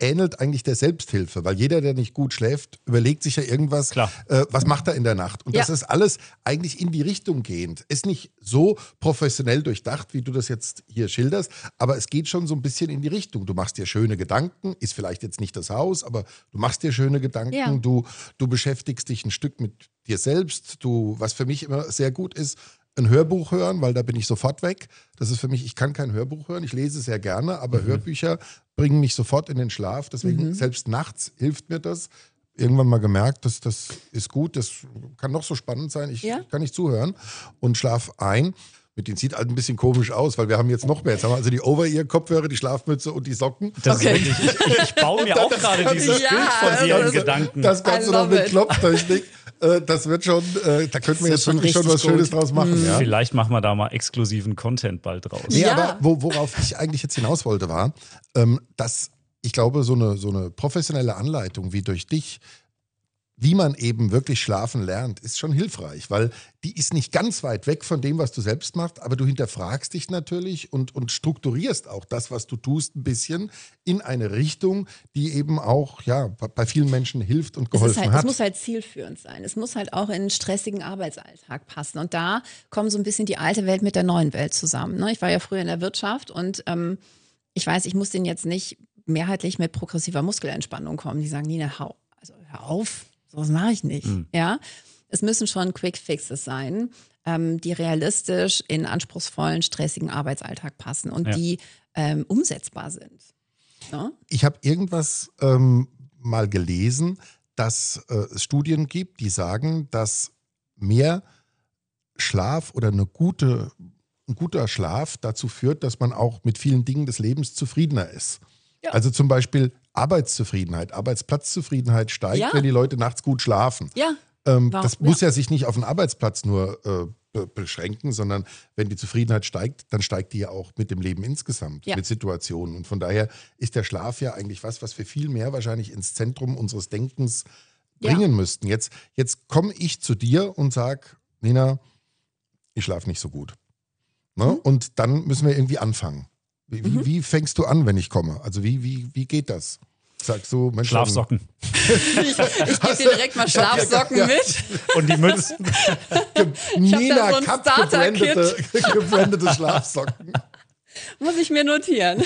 ähnelt eigentlich der Selbsthilfe, weil jeder, der nicht gut schläft, überlegt sich ja irgendwas, Klar. äh, was macht er in der Nacht. Und Ja. das ist alles eigentlich in die Richtung gehend. Ist nicht so professionell durchdacht, wie du das jetzt hier schilderst, aber es geht schon so ein bisschen in die Richtung. Du machst dir schöne Gedanken, ist vielleicht jetzt nicht das Haus, aber du machst dir schöne Gedanken, Ja. du, du beschäftigst dich ein Stück mit dir selbst. Du, was für mich immer sehr gut ist, ein Hörbuch hören, weil da bin ich sofort weg. Das ist für mich, ich kann kein Hörbuch hören, ich lese sehr gerne, aber Mhm. Hörbücher bringen mich sofort in den Schlaf. Deswegen, Mhm. selbst nachts hilft mir das. Irgendwann mal gemerkt, dass das ist gut, das kann noch so spannend sein, ich Ja. kann nicht zuhören und schlaf ein. Mit denen sieht halt ein bisschen komisch aus, weil wir haben jetzt noch mehr. Jetzt haben wir also die Over-Ear-Kopfhörer, die Schlafmütze und die Socken. Das Okay. ist wirklich, ich, ich, ich baue mir auch gerade dieses Ja, Bild von dir in also- Gedanken. Das Ganze I noch love mit it. Klopftechnik. Äh, Das wird schon, äh, da könnten wir Das jetzt wird wirklich schon schon was richtig Schönes gut. draus machen. Ja? Vielleicht machen wir da mal exklusiven Content bald raus. Nee, Ja. aber wo, worauf ich eigentlich jetzt hinaus wollte, war, ähm, dass ich glaube, so eine, so eine professionelle Anleitung wie durch dich, wie man eben wirklich schlafen lernt, ist schon hilfreich, weil die ist nicht ganz weit weg von dem, was du selbst machst, aber du hinterfragst dich natürlich und, und strukturierst auch das, was du tust, ein bisschen in eine Richtung, die eben auch ja, bei bei vielen Menschen hilft und Es, ist geholfen halt, hat. es muss halt zielführend sein. Es muss halt auch in einen stressigen Arbeitsalltag passen. Und da kommen so ein bisschen die alte Welt mit der neuen Welt zusammen. Ne? Ich war ja früher in der Wirtschaft und ähm, ich weiß, ich muss denen jetzt nicht mehrheitlich mit progressiver Muskelentspannung kommen. Die sagen, Nina, hau, also hör auf, sowas mache ich nicht. Mhm. Ja? Es müssen schon Quick Fixes sein, ähm, die realistisch in anspruchsvollen, stressigen Arbeitsalltag passen und Ja. die ähm, umsetzbar sind. Ne? Ich habe irgendwas ähm, mal gelesen, dass äh, es Studien gibt, die sagen, dass mehr Schlaf oder eine gute, ein guter Schlaf dazu führt, dass man auch mit vielen Dingen des Lebens zufriedener ist. Ja. Also zum Beispiel Arbeitszufriedenheit, Arbeitsplatzzufriedenheit steigt, Ja. wenn die Leute nachts gut schlafen. Ja, Ähm, Warum? das muss ja sich nicht auf den Arbeitsplatz nur äh, be beschränken, sondern wenn die Zufriedenheit steigt, dann steigt die ja auch mit dem Leben insgesamt, Ja. mit Situationen. Und von daher ist der Schlaf ja eigentlich was, was wir viel mehr wahrscheinlich ins Zentrum unseres Denkens Ja. bringen müssten. Jetzt, jetzt komme ich zu dir und sage, Nina, ich schlafe nicht so gut. Ne? Mhm. Und dann müssen wir irgendwie anfangen. Wie, wie, Mhm. wie fängst du an, wenn ich komme? Also wie, wie, wie geht das? Sagst du, Mensch, Schlafsocken. ich gebe dir direkt mal Schlafsocken Ja, ja. mit. Und die Mützen. Nina da so ein Cup Starter-Kit. gebrandete, gebrandete Schlafsocken. Muss ich mir notieren.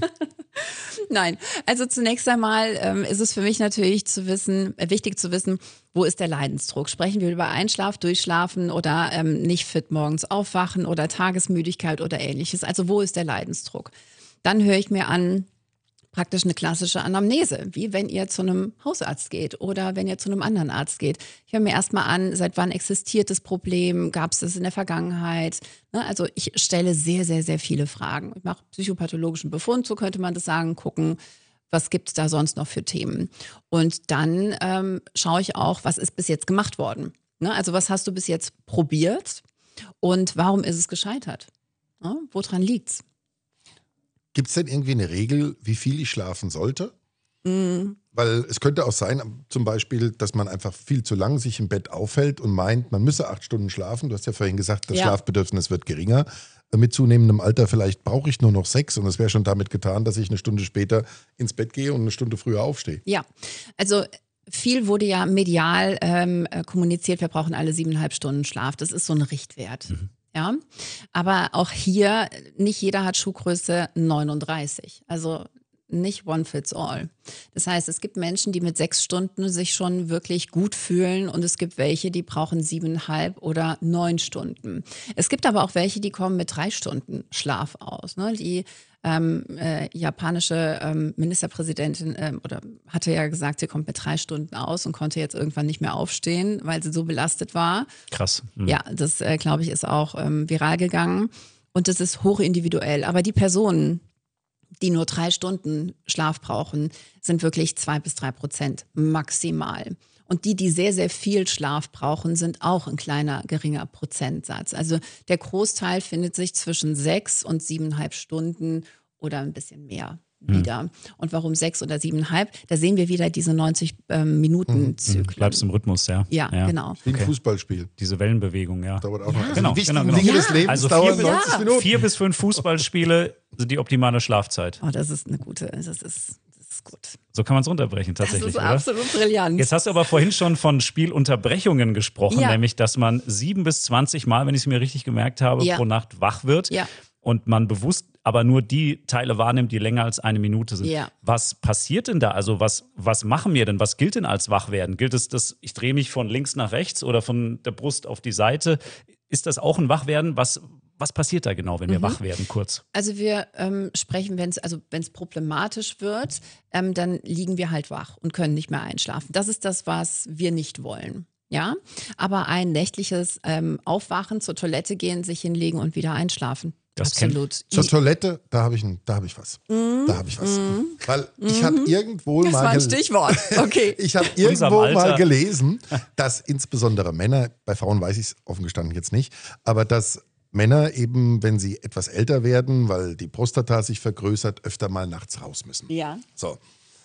Nein, also zunächst einmal ähm, ist es für mich natürlich zu wissen, äh, wichtig zu wissen, wo ist der Leidensdruck? Sprechen wir über Einschlaf, Durchschlafen oder ähm, nicht fit morgens aufwachen oder Tagesmüdigkeit oder ähnliches? Also wo ist der Leidensdruck? Dann höre ich mir an, praktisch eine klassische Anamnese, wie wenn ihr zu einem Hausarzt geht oder wenn ihr zu einem anderen Arzt geht. Ich höre mir erstmal an, seit wann existiert das Problem, gab es das in der Vergangenheit? Ne, also ich stelle sehr, sehr, sehr viele Fragen. Ich mache psychopathologischen Befund, so könnte man das sagen, gucken, was gibt es da sonst noch für Themen. Und dann ähm, schaue ich auch, was ist bis jetzt gemacht worden. Ne, also was hast du bis jetzt probiert und warum ist es gescheitert? Ne, woran liegt's? Gibt es denn irgendwie eine Regel, wie viel ich schlafen sollte? Mm. Weil es könnte auch sein, zum Beispiel, dass man einfach viel zu lang sich im Bett aufhält und meint, man müsse acht Stunden schlafen. Du hast ja vorhin gesagt, das Ja. Schlafbedürfnis wird geringer. Mit zunehmendem Alter vielleicht brauche ich nur noch sechs und es wäre schon damit getan, dass ich eine Stunde später ins Bett gehe und eine Stunde früher aufstehe. Ja, also viel wurde ja medial ähm, äh, kommuniziert, wir brauchen alle siebeneinhalb Stunden Schlaf. Das ist so ein Richtwert. Mhm. Ja, aber auch hier, nicht jeder hat Schuhgröße neununddreißig. Also nicht one fits all. Das heißt, es gibt Menschen, die mit sechs Stunden sich schon wirklich gut fühlen und es gibt welche, die brauchen siebeneinhalb oder neun Stunden. Es gibt aber auch welche, die kommen mit drei Stunden Schlaf aus. Ne? Die ähm, äh, japanische ähm, Ministerpräsidentin ähm, oder hatte ja gesagt, sie kommt mit drei Stunden aus und konnte jetzt irgendwann nicht mehr aufstehen, weil sie so belastet war. Krass. Mhm. Ja, das äh, glaube ich ist auch ähm, viral gegangen und das ist hochindividuell. Aber die Personen, die nur drei Stunden Schlaf brauchen, sind wirklich zwei bis drei Prozent maximal. Und die, die sehr, sehr viel Schlaf brauchen, sind auch ein kleiner, geringer Prozentsatz. Also der Großteil findet sich zwischen sechs und siebeneinhalb Stunden oder ein bisschen mehr wieder. Und warum sechs oder siebeneinhalb? Da sehen wir wieder diese neunzig ähm, Minuten Zyklen. Bleibst im Rhythmus, ja. Ja, genau. Wie ein Okay. Fußballspiel. Diese Wellenbewegung, ja. Dauert auch noch. Also Genau, die wichtigen genau, genau. Dinge des Ja. Lebens Also vier dauern bis- neunzig Minuten. Vier bis fünf Fußballspiele sind die optimale Schlafzeit. Oh, das ist eine gute, das ist, das ist gut. So kann man es runterbrechen tatsächlich, Das ist oder? absolut brillant. Jetzt hast du aber vorhin schon von Spielunterbrechungen gesprochen, Ja. nämlich, dass man sieben bis zwanzig Mal, wenn ich es mir richtig gemerkt habe, Ja. pro Nacht wach wird Ja. und man bewusst aber nur die Teile wahrnimmt, die länger als eine Minute sind. Ja. Was passiert denn da? Also was, was machen wir denn? Was gilt denn als Wachwerden? Gilt es, dass ich drehe mich von links nach rechts oder von der Brust auf die Seite? Ist das auch ein Wachwerden? Was, was passiert da genau, wenn wir Mhm. wach werden, kurz? Also wir ähm, sprechen, wenn es also wenn's problematisch wird, ähm, dann liegen wir halt wach und können nicht mehr einschlafen. Das ist das, was wir nicht wollen. Ja, aber ein nächtliches ähm, Aufwachen, zur Toilette gehen, sich hinlegen und wieder einschlafen. Das kennt- Absolut. Zur I- Toilette, da habe ich, ein- da hab ich was. Da habe ich was. Weil ich habe irgendwo Das war mal ein gel- Stichwort. Okay. Ich habe Unserem irgendwo Alter. mal gelesen, dass insbesondere Männer, bei Frauen weiß ich es offen gestanden jetzt nicht, aber dass Männer eben, wenn sie etwas älter werden, weil die Prostata sich vergrößert, öfter mal nachts raus müssen. Ja. So.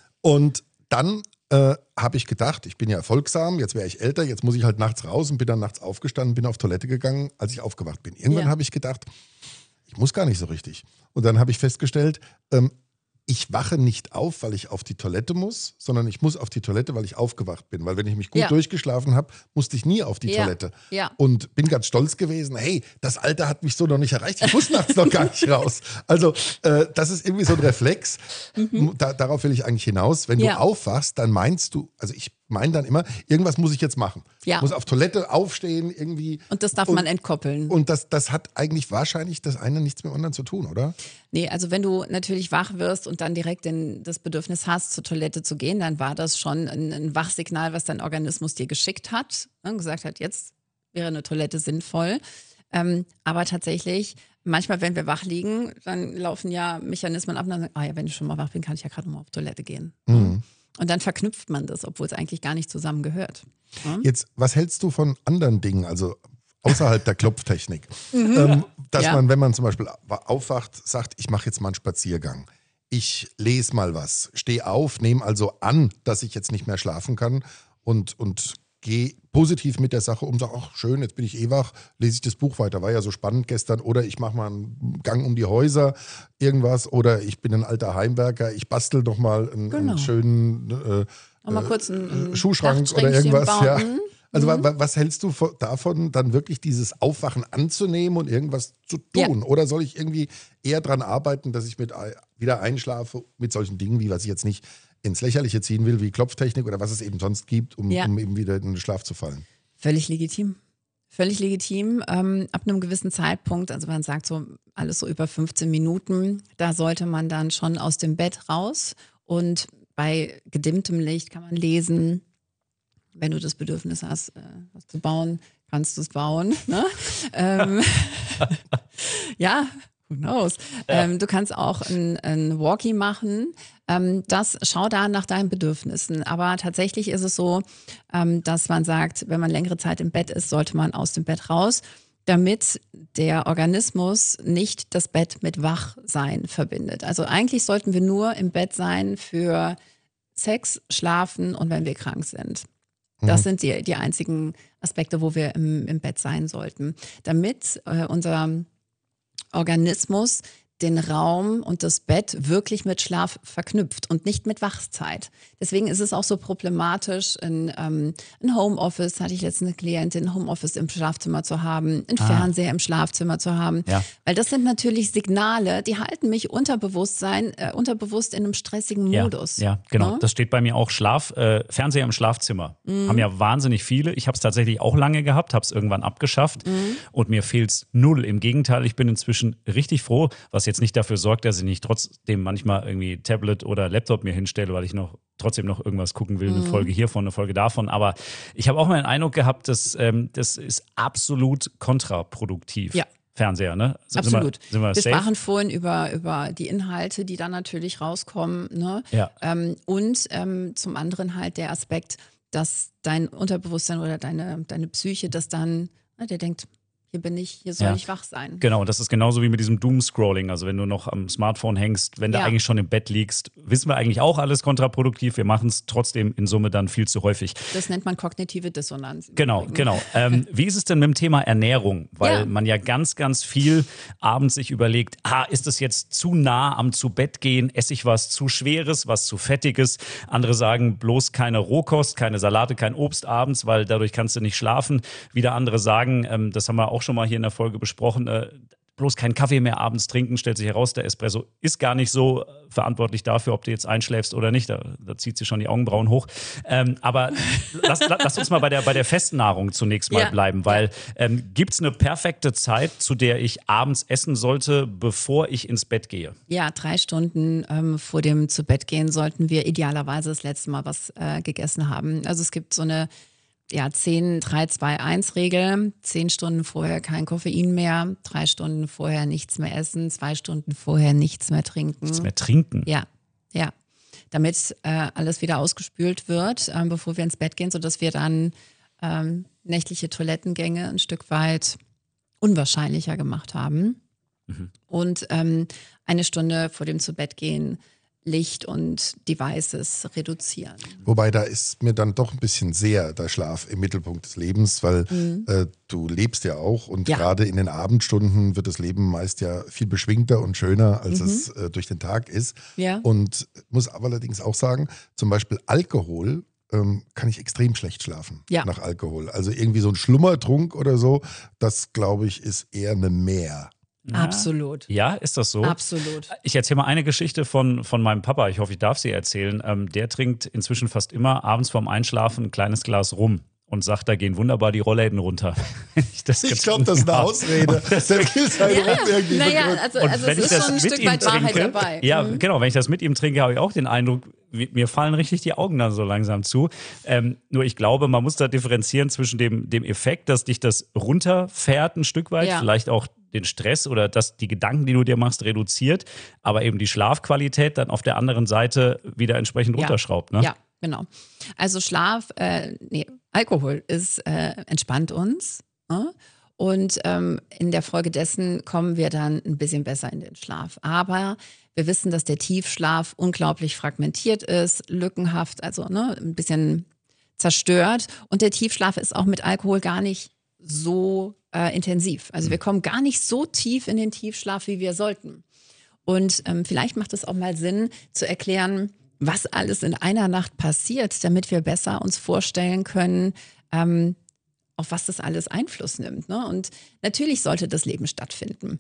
Und dann äh, habe ich gedacht, ich bin ja folgsam, jetzt wäre ich älter, jetzt muss ich halt nachts raus und bin dann nachts aufgestanden, bin auf Toilette gegangen, als ich aufgewacht bin. Irgendwann Ja. habe ich gedacht, ich muss gar nicht so richtig. Und dann habe ich festgestellt, ähm, ich wache nicht auf, weil ich auf die Toilette muss, sondern ich muss auf die Toilette, weil ich aufgewacht bin. Weil wenn ich mich gut Ja. durchgeschlafen habe, musste ich nie auf die Ja. Toilette. Ja. Und bin ganz stolz gewesen, hey, das Alter hat mich so noch nicht erreicht, ich muss nachts noch gar nicht raus. Also äh, das ist irgendwie so ein Reflex. Da, darauf will ich eigentlich hinaus. Wenn Mhm. Ja. du aufwachst, dann meinst du, also ich meine dann immer, irgendwas muss ich jetzt machen. Ja. Muss auf Toilette aufstehen, irgendwie. Und das darf man entkoppeln. Und das, das hat eigentlich wahrscheinlich das eine nichts mit dem anderen zu tun, oder? Nee, also wenn du natürlich wach wirst und dann direkt den, das Bedürfnis hast, zur Toilette zu gehen, dann war das schon ein, ein Wachsignal, was dein Organismus dir geschickt hat ne, und gesagt hat, jetzt wäre eine Toilette sinnvoll. Ähm, aber tatsächlich, manchmal, wenn wir wach liegen, dann laufen ja Mechanismen ab und dann sagen, ah ja, wenn ich schon mal wach bin, kann ich ja gerade mal auf Toilette gehen. Mhm. Und dann verknüpft man das, obwohl es eigentlich gar nicht zusammengehört. Jetzt, was hältst du von anderen Dingen, also außerhalb der Klopftechnik? ähm, dass Ja. man, wenn man zum Beispiel aufwacht, sagt, ich mache jetzt mal einen Spaziergang. Ich lese mal was, stehe auf, nehme also an, dass ich jetzt nicht mehr schlafen kann und, und gehe positiv mit der Sache um, sage, ach schön, jetzt bin ich eh wach, lese ich das Buch weiter, war ja so spannend gestern. Oder ich mache mal einen Gang um die Häuser, irgendwas. Oder ich bin ein alter Heimwerker, ich bastel doch mal einen, Genau. einen schönen äh, Und mal kurz ein, ein Schuhschrank oder Dachschränkchen irgendwas. bauen. Ja. Mhm. Also wa- wa- was hältst du vo- davon, dann wirklich dieses Aufwachen anzunehmen und irgendwas zu tun? Ja. Oder soll ich irgendwie eher daran arbeiten, dass ich mit ei- wieder einschlafe mit solchen Dingen, wie was ich jetzt nicht ins Lächerliche ziehen will, wie Klopftechnik oder was es eben sonst gibt, um, Ja. um eben wieder in den Schlaf zu fallen? Völlig legitim. Völlig legitim. Ähm, ab einem gewissen Zeitpunkt, also man sagt so alles so über fünfzehn Minuten, da sollte man dann schon aus dem Bett raus und bei gedimmtem Licht kann man lesen. Wenn du das Bedürfnis hast, äh, was zu bauen, kannst du es bauen. Ne? ähm, ja, who knows. Ähm, du kannst auch ein, ein Walkie machen. Ähm, das schau da nach deinen Bedürfnissen. Aber tatsächlich ist es so, ähm, dass man sagt, wenn man längere Zeit im Bett ist, sollte man aus dem Bett raus, damit der Organismus nicht das Bett mit Wachsein verbindet. Also eigentlich sollten wir nur im Bett sein für Sex, Schlafen und wenn wir krank sind. Das sind die, die einzigen Aspekte, wo wir im, im Bett sein sollten, damit äh, unser Organismus den Raum und das Bett wirklich mit Schlaf verknüpft und nicht mit Wachzeit. Deswegen ist es auch so problematisch, in, ähm, ein Homeoffice, hatte ich letztens eine Klientin, ein Homeoffice im Schlafzimmer zu haben, einen Ah. Fernseher im Schlafzimmer zu haben. Ja. Weil das sind natürlich Signale, die halten mich unterbewusstsein, äh, unterbewusst in einem stressigen Modus. Ja, ja, genau. Ne? Das steht bei mir auch. Schlaf, äh, Fernseher im Schlafzimmer. Mhm. Haben ja wahnsinnig viele. Ich habe es tatsächlich auch lange gehabt, habe es irgendwann abgeschafft Mhm. und mir fehlt es null. Im Gegenteil, ich bin inzwischen richtig froh, was jetzt nicht dafür sorgt, dass ich nicht trotzdem manchmal irgendwie Tablet oder Laptop mir hinstelle, weil ich noch trotzdem noch irgendwas gucken will, Mhm. eine Folge hiervon, eine Folge davon. Aber ich habe auch mal den Eindruck gehabt, dass ähm, das ist absolut kontraproduktiv. Ja. Fernseher, ne? Sind Absolut. Wir, sind wir Wir safe? sprachen vorhin über, über die Inhalte, die dann natürlich rauskommen. Ne? Ja. Ähm, und ähm, zum anderen halt der Aspekt, dass dein Unterbewusstsein oder deine, deine Psyche das dann, ne, der denkt, hier bin ich, hier soll Ja. ich wach sein. Genau, das ist genauso wie mit diesem Doom-Scrolling. Also wenn du noch am Smartphone hängst, wenn du Ja. eigentlich schon im Bett liegst, wissen wir eigentlich auch alles kontraproduktiv. Wir machen es trotzdem in Summe dann viel zu häufig. Das nennt man kognitive Dissonanz. im Genau, Übrigen. genau. Ähm, wie ist es denn mit dem Thema Ernährung? Weil Ja. man ja ganz, ganz viel abends sich überlegt, ah, ist es jetzt zu nah am zu Bett gehen? Esse ich was zu Schweres, was zu Fettiges? Andere sagen, bloß keine Rohkost, keine Salate, kein Obst abends, weil dadurch kannst du nicht schlafen. Wieder andere sagen, ähm, das haben wir auch schon mal hier in der Folge besprochen, äh, bloß keinen Kaffee mehr abends trinken, stellt sich heraus, der Espresso ist gar nicht so verantwortlich dafür, ob du jetzt einschläfst oder nicht. Da, da zieht sie schon die Augenbrauen hoch. Ähm, aber lass, lass uns mal bei der, bei der Festnahrung zunächst mal Ja. bleiben, weil ähm, gibt es eine perfekte Zeit, zu der ich abends essen sollte, bevor ich ins Bett gehe? Ja, drei Stunden ähm, vor dem zu Bett gehen sollten wir idealerweise das letzte Mal was äh, gegessen haben. Also es gibt so eine ja, zehn, drei, zwei, eins Regel. Zehn Stunden vorher kein Koffein mehr, drei Stunden vorher nichts mehr essen, zwei Stunden vorher nichts mehr trinken. Nichts mehr trinken? Ja, ja. Damit äh, alles wieder ausgespült wird, ähm, bevor wir ins Bett gehen, sodass wir dann ähm, nächtliche Toilettengänge ein Stück weit unwahrscheinlicher gemacht haben. Mhm. Und ähm, eine Stunde vor dem zu Bett gehen Licht und Devices reduzieren. Wobei da ist mir dann doch ein bisschen sehr der Schlaf im Mittelpunkt des Lebens, weil Mhm. äh, du lebst ja auch und Ja. gerade in den Abendstunden wird das Leben meist ja viel beschwingter und schöner, als Mhm. es äh, durch den Tag ist. Ja. Und muss aber allerdings auch sagen, zum Beispiel Alkohol ähm, kann ich extrem schlecht schlafen Ja. nach Alkohol. Also irgendwie so ein Schlummertrunk oder so, das glaube ich ist eher eine Mehr. Absolut. Ja, ist das so? Absolut. Ich erzähle mal eine Geschichte von, von meinem Papa. Ich hoffe, ich darf sie erzählen. Ähm, der trinkt inzwischen fast immer abends vorm Einschlafen ein kleines Glas Rum und sagt, da gehen wunderbar die Rollläden runter. ich das Ich glaube, das ist eine habe. Ausrede. Der will seinen Rum irgendwie Naja, begründen. also, Und also wenn es ich ist das schon ein mit Stück ihm weit Wahrheit trinke, dabei. ja, Mhm. genau, wenn ich das mit ihm trinke, habe ich auch den Eindruck, wie- mir fallen richtig die Augen dann so langsam zu. Ähm, nur ich glaube, man muss da differenzieren zwischen dem, dem Effekt, dass dich das runterfährt ein Stück weit, Ja. vielleicht auch den Stress oder dass die Gedanken, die du dir machst, reduziert, aber eben die Schlafqualität dann auf der anderen Seite wieder entsprechend Ja. runterschraubt. Ne? Ja, genau. Also Schlaf, äh, nee, Alkohol ist, äh, entspannt uns. Ne? Und ähm, in der Folge dessen kommen wir dann ein bisschen besser in den Schlaf. Aber wir wissen, dass der Tiefschlaf unglaublich fragmentiert ist, lückenhaft, also ne, ein bisschen zerstört. Und der Tiefschlaf ist auch mit Alkohol gar nicht so äh, intensiv. Also wir kommen gar nicht so tief in den Tiefschlaf, wie wir sollten. Und ähm, vielleicht macht es auch mal Sinn zu erklären, was alles in einer Nacht passiert, damit wir besser uns vorstellen können, ähm, auf was das alles Einfluss nimmt. Ne? Und natürlich sollte das Leben stattfinden.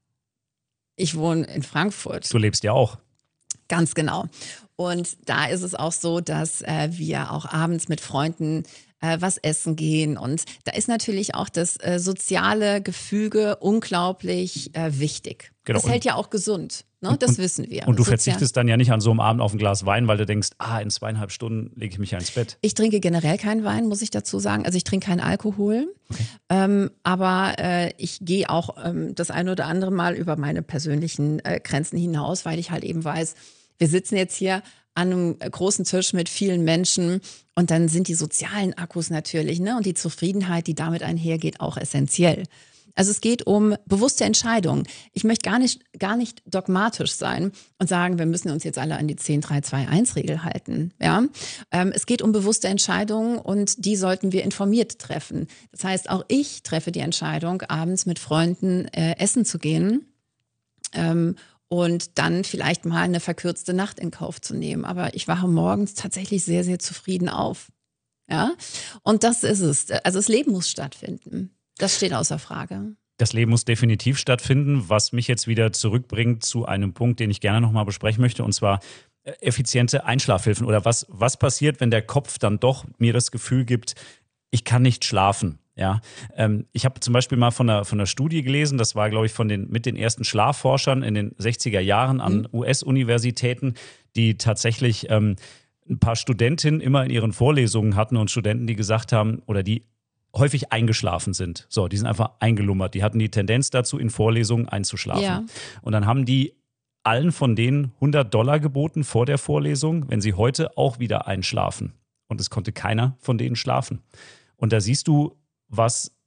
Ich wohne in Frankfurt. Du lebst ja auch. Ganz genau. Und da ist es auch so, dass äh, wir auch abends mit Freunden äh, was essen gehen. Und da ist natürlich auch das äh, soziale Gefüge unglaublich äh, wichtig. Genau. Das hält ja auch gesund. Ne? Das wissen wir. Und du Sozial- verzichtest dann ja nicht an so einem Abend auf ein Glas Wein, weil du denkst, ah, in zweieinhalb Stunden lege ich mich ja ins Bett. Ich trinke generell keinen Wein, muss ich dazu sagen. Also ich trinke keinen Alkohol. Ähm, aber äh, ich gehe auch ähm, das ein oder andere Mal über meine persönlichen äh, Grenzen hinaus, weil ich halt eben weiß, wir sitzen jetzt hier an einem äh, großen Tisch mit vielen Menschen und dann sind die sozialen Akkus natürlich, ne, und die Zufriedenheit, die damit einhergeht, auch essentiell. Also es geht um bewusste Entscheidungen. Ich möchte gar nicht, gar nicht dogmatisch sein und sagen, wir müssen uns jetzt alle an die zehn drei zwei eins Regel halten. Ja? Ähm, es geht um bewusste Entscheidungen und die sollten wir informiert treffen. Das heißt, auch ich treffe die Entscheidung, abends mit Freunden äh, essen zu gehen ähm, und dann vielleicht mal eine verkürzte Nacht in Kauf zu nehmen. Aber ich wache morgens tatsächlich sehr, sehr zufrieden auf. Ja? Und das ist es. Also das Leben muss stattfinden. Das steht außer Frage. Das Leben muss definitiv stattfinden, was mich jetzt wieder zurückbringt zu einem Punkt, den ich gerne nochmal besprechen möchte, und zwar äh, effiziente Einschlafhilfen. Oder was, was passiert, wenn der Kopf dann doch mir das Gefühl gibt, ich kann nicht schlafen. Ja, ähm, ich habe zum Beispiel mal von einer, von einer Studie gelesen, das war, glaube ich, von den, mit den ersten Schlafforschern in den sechziger Jahren an Mhm. U S-Universitäten, die tatsächlich ähm, ein paar Studentinnen immer in ihren Vorlesungen hatten und Studenten, die gesagt haben, oder die häufig eingeschlafen sind. So, die sind einfach eingelummert. Die hatten die Tendenz dazu, in Vorlesungen einzuschlafen. Ja. Und dann haben die allen von denen hundert Dollar geboten vor der Vorlesung, wenn sie heute auch wieder einschlafen. Und es konnte keiner von denen schlafen. Und da siehst du, was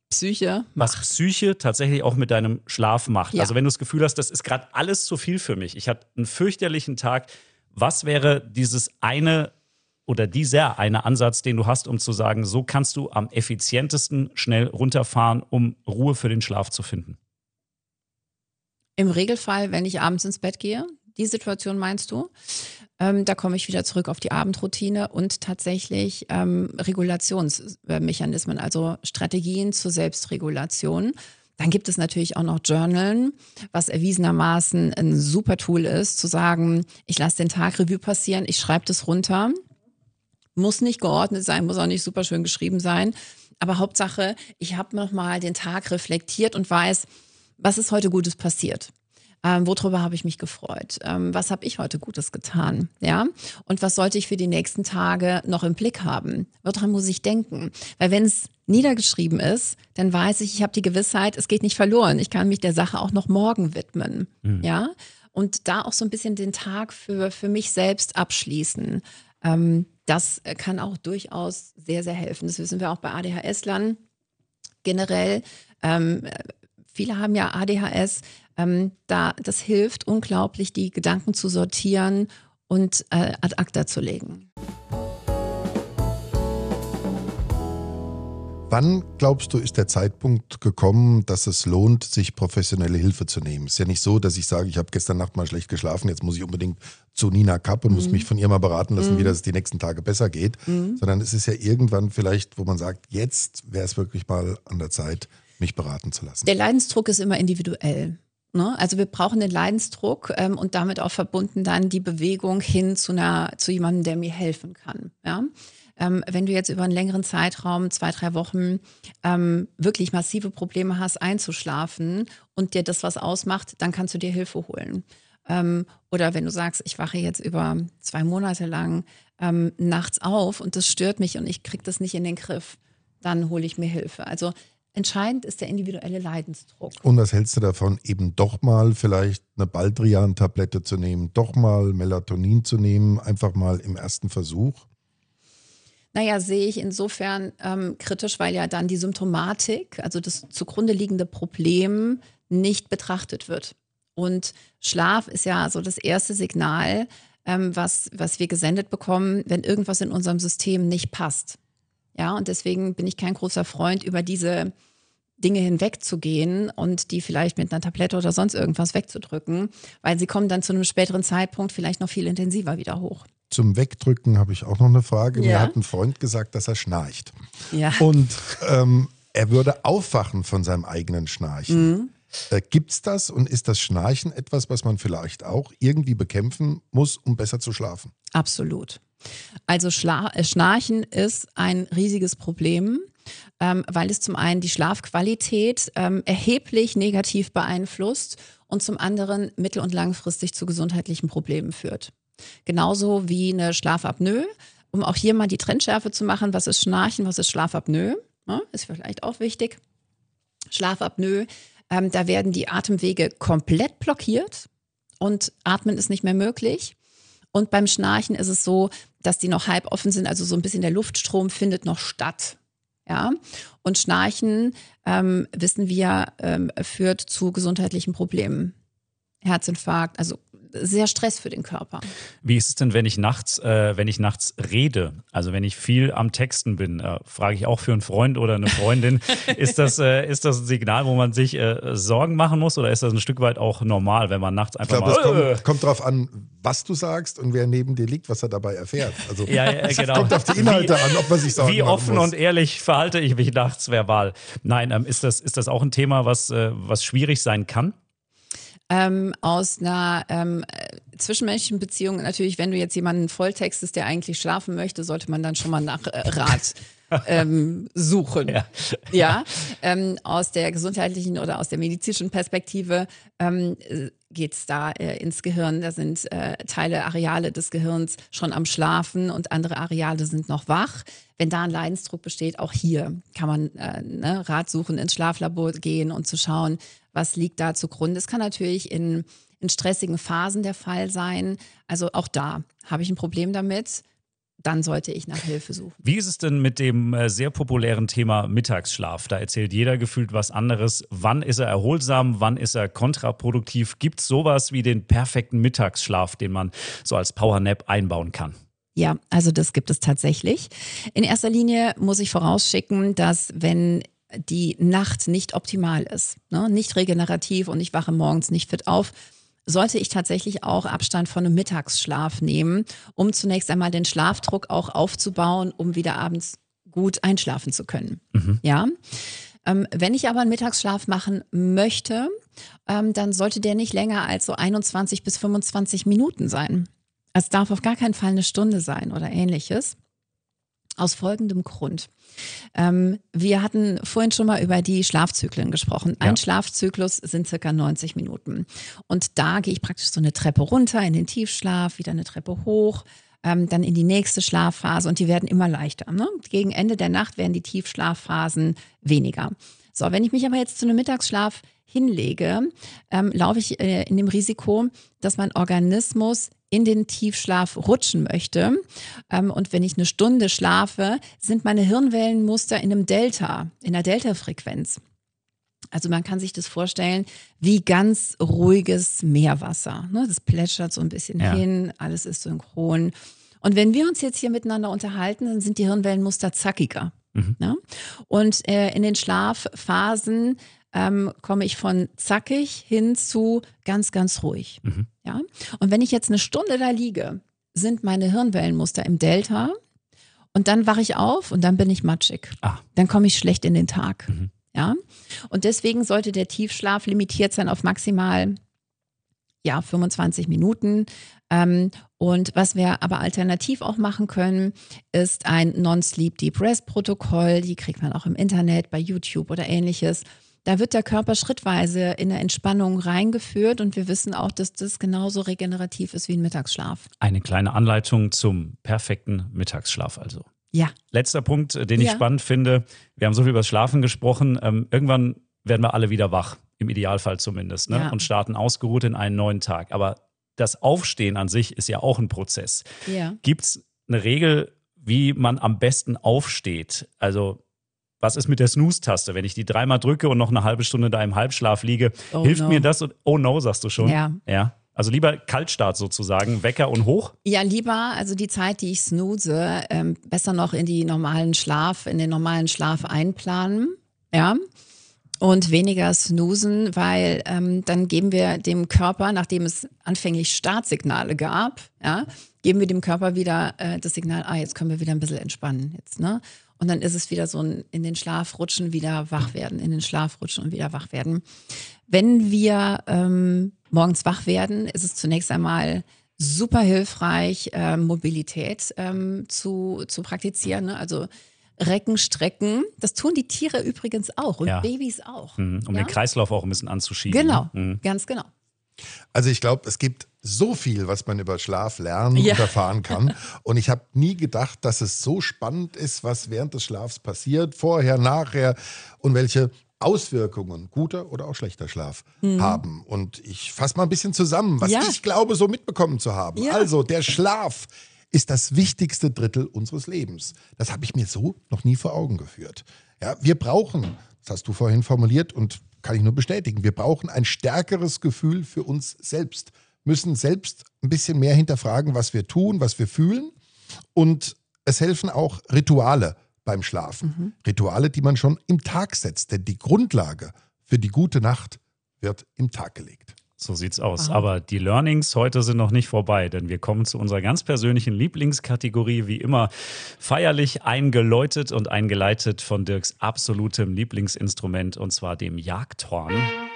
Psyche was macht. Psyche tatsächlich auch mit deinem Schlaf macht. Ja. Also wenn du das Gefühl hast, das ist gerade alles zu viel für mich. Ich hatte einen fürchterlichen Tag. Was wäre dieses eine oder dieser eine Ansatz, den du hast, um zu sagen, so kannst du am effizientesten schnell runterfahren, um Ruhe für den Schlaf zu finden? Im Regelfall, wenn ich abends ins Bett gehe, die Situation meinst du, ähm, da komme ich wieder zurück auf die Abendroutine und tatsächlich ähm, Regulationsmechanismen, also Strategien zur Selbstregulation. Dann gibt es natürlich auch noch Journalen, was erwiesenermaßen ein super Tool ist, zu sagen, ich lasse den Tag Revue passieren, ich schreibe das runter. Muss nicht geordnet sein, muss auch nicht super schön geschrieben sein. Aber Hauptsache, ich habe nochmal den Tag reflektiert und weiß, was ist heute Gutes passiert. Ähm, worüber habe ich mich gefreut? Ähm, was habe ich heute Gutes getan? Ja? Und was sollte ich für die nächsten Tage noch im Blick haben? Woran muss ich denken? Weil wenn es niedergeschrieben ist, dann weiß ich, ich habe die Gewissheit, es geht nicht verloren. Ich kann mich der Sache auch noch morgen widmen. Mhm. Ja? Und da auch so ein bisschen den Tag für, für mich selbst abschließen. Ähm, das kann auch durchaus sehr, sehr helfen. Das wissen wir auch bei A D H S-Lern generell. Ähm, viele haben ja A D H S. Ähm, da, das hilft unglaublich, die Gedanken zu sortieren und äh, ad acta zu legen. Wann, glaubst du, ist der Zeitpunkt gekommen, dass es lohnt, sich professionelle Hilfe zu nehmen? Es ist ja nicht so, dass ich sage, ich habe gestern Nacht mal schlecht geschlafen, jetzt muss ich unbedingt zu Nina Kapp und mhm. muss mich von ihr mal beraten lassen, mhm. wie das die nächsten Tage besser geht. Mhm. Sondern es ist ja irgendwann vielleicht, wo man sagt, jetzt wäre es wirklich mal an der Zeit, mich beraten zu lassen. Der Leidensdruck ist immer individuell. Ne? Also wir brauchen den Leidensdruck ähm, und damit auch verbunden dann die Bewegung hin zu, einer, zu jemandem, der mir helfen kann. Ja? Ähm, wenn du jetzt über einen längeren Zeitraum, zwei, drei Wochen, ähm, wirklich massive Probleme hast, einzuschlafen und dir das was ausmacht, dann kannst du dir Hilfe holen. Ähm, oder wenn du sagst, ich wache jetzt über zwei Monate lang ähm, nachts auf und das stört mich und ich kriege das nicht in den Griff, dann hole ich mir Hilfe. Also entscheidend ist der individuelle Leidensdruck. Und was hältst du davon, eben doch mal vielleicht eine Baldrian-Tablette zu nehmen, doch mal Melatonin zu nehmen, einfach mal im ersten Versuch? Naja, sehe ich insofern ähm, kritisch, weil ja dann die Symptomatik, also das zugrunde liegende Problem, nicht betrachtet wird. Und Schlaf ist ja so das erste Signal, ähm, was, was wir gesendet bekommen, wenn irgendwas in unserem System nicht passt. Ja, und deswegen bin ich kein großer Freund, über diese Dinge hinwegzugehen und die vielleicht mit einer Tablette oder sonst irgendwas wegzudrücken, weil sie kommen dann zu einem späteren Zeitpunkt vielleicht noch viel intensiver wieder hoch. Zum Wegdrücken habe ich auch noch eine Frage. Ja. Mir hat ein Freund gesagt, dass er schnarcht. Ja. Und ähm, er würde aufwachen von seinem eigenen Schnarchen. Mhm. Äh, gibt's das und ist das Schnarchen etwas, was man vielleicht auch irgendwie bekämpfen muss, um besser zu schlafen? Absolut. Also Schla- äh, Schnarchen ist ein riesiges Problem, ähm, weil es zum einen die Schlafqualität ähm, erheblich negativ beeinflusst und zum anderen mittel- und langfristig zu gesundheitlichen Problemen führt. Genauso wie eine Schlafapnoe, um auch hier mal die Trennschärfe zu machen, was ist Schnarchen, was ist Schlafapnoe, ja, ist vielleicht auch wichtig. Schlafapnoe, ähm, da werden die Atemwege komplett blockiert und Atmen ist nicht mehr möglich. Und beim Schnarchen ist es so, dass die noch halb offen sind, also so ein bisschen der Luftstrom findet noch statt. Ja? Und Schnarchen, ähm, wissen wir, ähm, führt zu gesundheitlichen Problemen. Herzinfarkt, also sehr Stress für den Körper. Wie ist es denn, wenn ich nachts, äh, wenn ich nachts rede? Also wenn ich viel am Texten bin, äh, frage ich auch für einen Freund oder eine Freundin, ist das, äh, ist das ein Signal, wo man sich äh, Sorgen machen muss oder ist das ein Stück weit auch normal, wenn man nachts Ich einfach glaube, es mal... kommt, kommt darauf an, was du sagst und wer neben dir liegt, was er dabei erfährt. Also Ja, ja, genau. kommt auf die Inhalte wie, an, ob man sich Sorgen Wie machen offen muss. und ehrlich verhalte ich mich nachts verbal? Nein, ähm, ist das, ist das auch ein Thema, was, äh, was schwierig sein kann? Ähm, aus einer ähm, zwischenmenschlichen Beziehung, natürlich, wenn du jetzt jemanden volltextest, der eigentlich schlafen möchte, sollte man dann schon mal nach äh, Rat ähm, suchen. Ja, ja? Ähm, aus der gesundheitlichen oder aus der medizinischen Perspektive ähm, geht es da äh, ins Gehirn. Da sind äh, Teile, Areale des Gehirns schon am Schlafen und andere Areale sind noch wach. Wenn da ein Leidensdruck besteht, auch hier kann man äh, ne, Rat suchen, ins Schlaflabor gehen und zu schauen, was liegt da zugrunde. Es kann natürlich in, in stressigen Phasen der Fall sein. Also auch da habe ich ein Problem damit. dann sollte ich nach Hilfe suchen. Wie ist es denn mit dem äh, sehr populären Thema Mittagsschlaf? Da erzählt jeder gefühlt was anderes. Wann ist er erholsam? Wann ist er kontraproduktiv? Gibt es sowas wie den perfekten Mittagsschlaf, den man so als Powernap einbauen kann? Ja, also das gibt es tatsächlich. In erster Linie muss ich vorausschicken, dass wenn die Nacht nicht optimal ist, ne, nicht regenerativ und ich wache morgens nicht fit auf, sollte ich tatsächlich auch Abstand von einem Mittagsschlaf nehmen, um zunächst einmal den Schlafdruck auch aufzubauen, um wieder abends gut einschlafen zu können. Mhm. Ja. Ähm, wenn ich aber einen Mittagsschlaf machen möchte, ähm, dann sollte der nicht länger als so einundzwanzig bis fünfundzwanzig Minuten sein. Es darf auf gar keinen Fall eine Stunde sein oder ähnliches. Aus folgendem Grund. Ähm, wir hatten vorhin schon mal über die Schlafzyklen gesprochen. Ein ja. Schlafzyklus sind circa neunzig Minuten. Und da gehe ich praktisch so eine Treppe runter in den Tiefschlaf, wieder eine Treppe hoch, ähm, dann in die nächste Schlafphase und die werden immer leichter. Ne? Gegen Ende der Nacht werden die Tiefschlafphasen weniger. So, wenn ich mich aber jetzt zu einem Mittagsschlaf hinlege, ähm, laufe ich äh, in dem Risiko, dass mein Organismus in den Tiefschlaf rutschen möchte. Ähm, und wenn ich eine Stunde schlafe, sind meine Hirnwellenmuster in einem Delta, in einer Delta-Frequenz. Also man kann sich das vorstellen wie ganz ruhiges Meerwasser. Ne? Das plätschert so ein bisschen ja. hin, alles ist synchron. Und wenn wir uns jetzt hier miteinander unterhalten, dann sind die Hirnwellenmuster zackiger. Mhm. Ne? Und äh, in den Schlafphasen ähm, komme ich von zackig hin zu ganz, ganz ruhig. Mhm. Ja? Und wenn ich jetzt eine Stunde da liege, sind meine Hirnwellenmuster im Delta und dann wache ich auf und dann bin ich matschig. Ah. Dann komme ich schlecht in den Tag. Mhm. Ja? Und deswegen sollte der Tiefschlaf limitiert sein auf maximal ja, fünfundzwanzig Minuten. Ähm, und was wir aber alternativ auch machen können, ist ein Non-Sleep Deep Rest Protokoll. Die kriegt man auch im Internet, bei YouTube oder ähnliches. Da wird der Körper schrittweise in eine Entspannung reingeführt und wir wissen auch, dass das genauso regenerativ ist wie ein Mittagsschlaf. Eine kleine Anleitung zum perfekten Mittagsschlaf also. Ja. Letzter Punkt, den ich ja. spannend finde. Wir haben so viel über das Schlafen gesprochen. Ähm, irgendwann werden wir alle wieder wach, im Idealfall zumindest, ne? Ja. Und starten ausgeruht in einen neuen Tag. Aber das Aufstehen an sich ist ja auch ein Prozess. Ja. Gibt es eine Regel, wie man am besten aufsteht? Also was ist mit der Snooze-Taste? Wenn ich die dreimal drücke und noch eine halbe Stunde da im Halbschlaf liege, oh hilft no. mir das? Und, oh no, sagst du schon? Ja. ja. Also lieber Kaltstart sozusagen, Wecker und hoch? Ja, lieber, also die Zeit, die ich snooze, ähm, besser noch in die normalen Schlaf, in den normalen Schlaf einplanen. Ja. Und weniger snoosen, weil ähm, dann geben wir dem Körper, nachdem es anfänglich Startsignale gab, ja, geben wir dem Körper wieder äh, das Signal, ah, jetzt können wir wieder ein bisschen entspannen jetzt, ne? Und dann ist es wieder so ein in den Schlaf rutschen, wieder wach werden, in den Schlaf rutschen und wieder wach werden. Wenn wir ähm, morgens wach werden, ist es zunächst einmal super hilfreich, äh, Mobilität ähm, zu, zu praktizieren, ne? Also Recken, Strecken, das tun die Tiere übrigens auch und ja. Babys auch. Mhm, um ja? den Kreislauf auch ein bisschen anzuschieben. Genau, mhm. ganz genau. Also ich glaube, es gibt so viel, was man über Schlaf lernen Ja. und erfahren kann. Und ich habe nie gedacht, dass es so spannend ist, was während des Schlafs passiert, vorher, nachher und welche Auswirkungen guter oder auch schlechter Schlaf mhm. haben. Und ich fasse mal ein bisschen zusammen, was Ja. ich glaube, so mitbekommen zu haben. Ja. Also der Schlaf ist das wichtigste Drittel unseres Lebens. Das habe ich mir so noch nie vor Augen geführt. Ja, wir brauchen, das hast du vorhin formuliert und kann ich nur bestätigen, wir brauchen ein stärkeres Gefühl für uns selbst, müssen selbst ein bisschen mehr hinterfragen, was wir tun, was wir fühlen. Und es helfen auch Rituale beim Schlafen. Mhm. Rituale, die man schon im Tag setzt, denn die Grundlage für die gute Nacht wird im Tag gelegt. So sieht's aus. Aha. Aber die Learnings heute sind noch nicht vorbei, denn wir kommen zu unserer ganz persönlichen Lieblingskategorie, wie immer feierlich eingeläutet und eingeleitet von Dirks absolutem Lieblingsinstrument, und zwar dem Jagdhorn.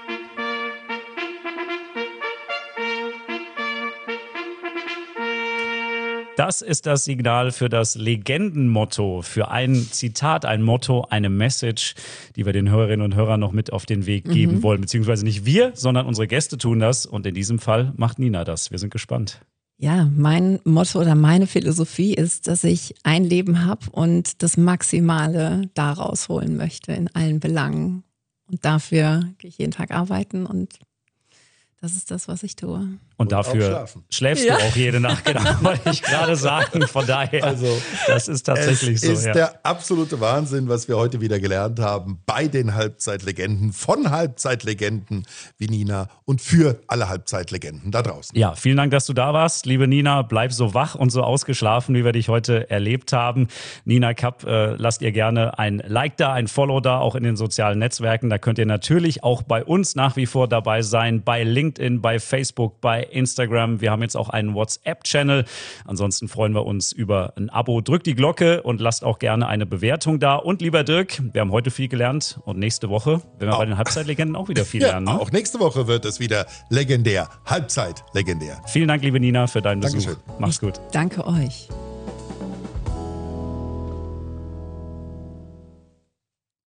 Das ist das Signal für das Legendenmotto, für ein Zitat, ein Motto, eine Message, die wir den Hörerinnen und Hörern noch mit auf den Weg geben mhm. wollen. Beziehungsweise nicht wir, sondern unsere Gäste tun das. Und in diesem Fall macht Nina das. Wir sind gespannt. Ja, mein Motto oder meine Philosophie ist, dass ich ein Leben habe und das Maximale daraus holen möchte in allen Belangen. Und dafür gehe ich jeden Tag arbeiten und Das ist das, was ich tue. Und, Und dafür auch schlafen. schläfst Ja. du auch jede Nacht, genau, wollte ich gerade sagen. Von daher, Also, das ist tatsächlich es so. ist ja. der absolute Wahnsinn, was wir heute wieder gelernt haben bei den Halbzeitlegenden, von Halbzeitlegenden wie Nina und für alle Halbzeitlegenden da draußen. Ja, vielen Dank, dass du da warst. Liebe Nina, bleib so wach und so ausgeschlafen, wie wir dich heute erlebt haben. Nina Kapp, äh, lasst ihr gerne ein Like da, ein Follow da, auch in den sozialen Netzwerken. Da könnt ihr natürlich auch bei uns nach wie vor dabei sein, bei LinkedIn, bei Facebook, bei Instagram. Wir haben jetzt auch einen WhatsApp-Channel. Ansonsten freuen wir uns über ein Abo. Drückt die Glocke und lasst auch gerne eine Bewertung da. Und lieber Dirk, wir haben heute viel gelernt und nächste Woche werden wir Auch. bei den Halbzeitlegenden auch wieder viel Ja, lernen. Ne? auch nächste Woche wird es wieder legendär. Halbzeit legendär. Vielen Dank, liebe Nina, für deinen Besuch. Dankeschön. Mach's gut. Danke euch.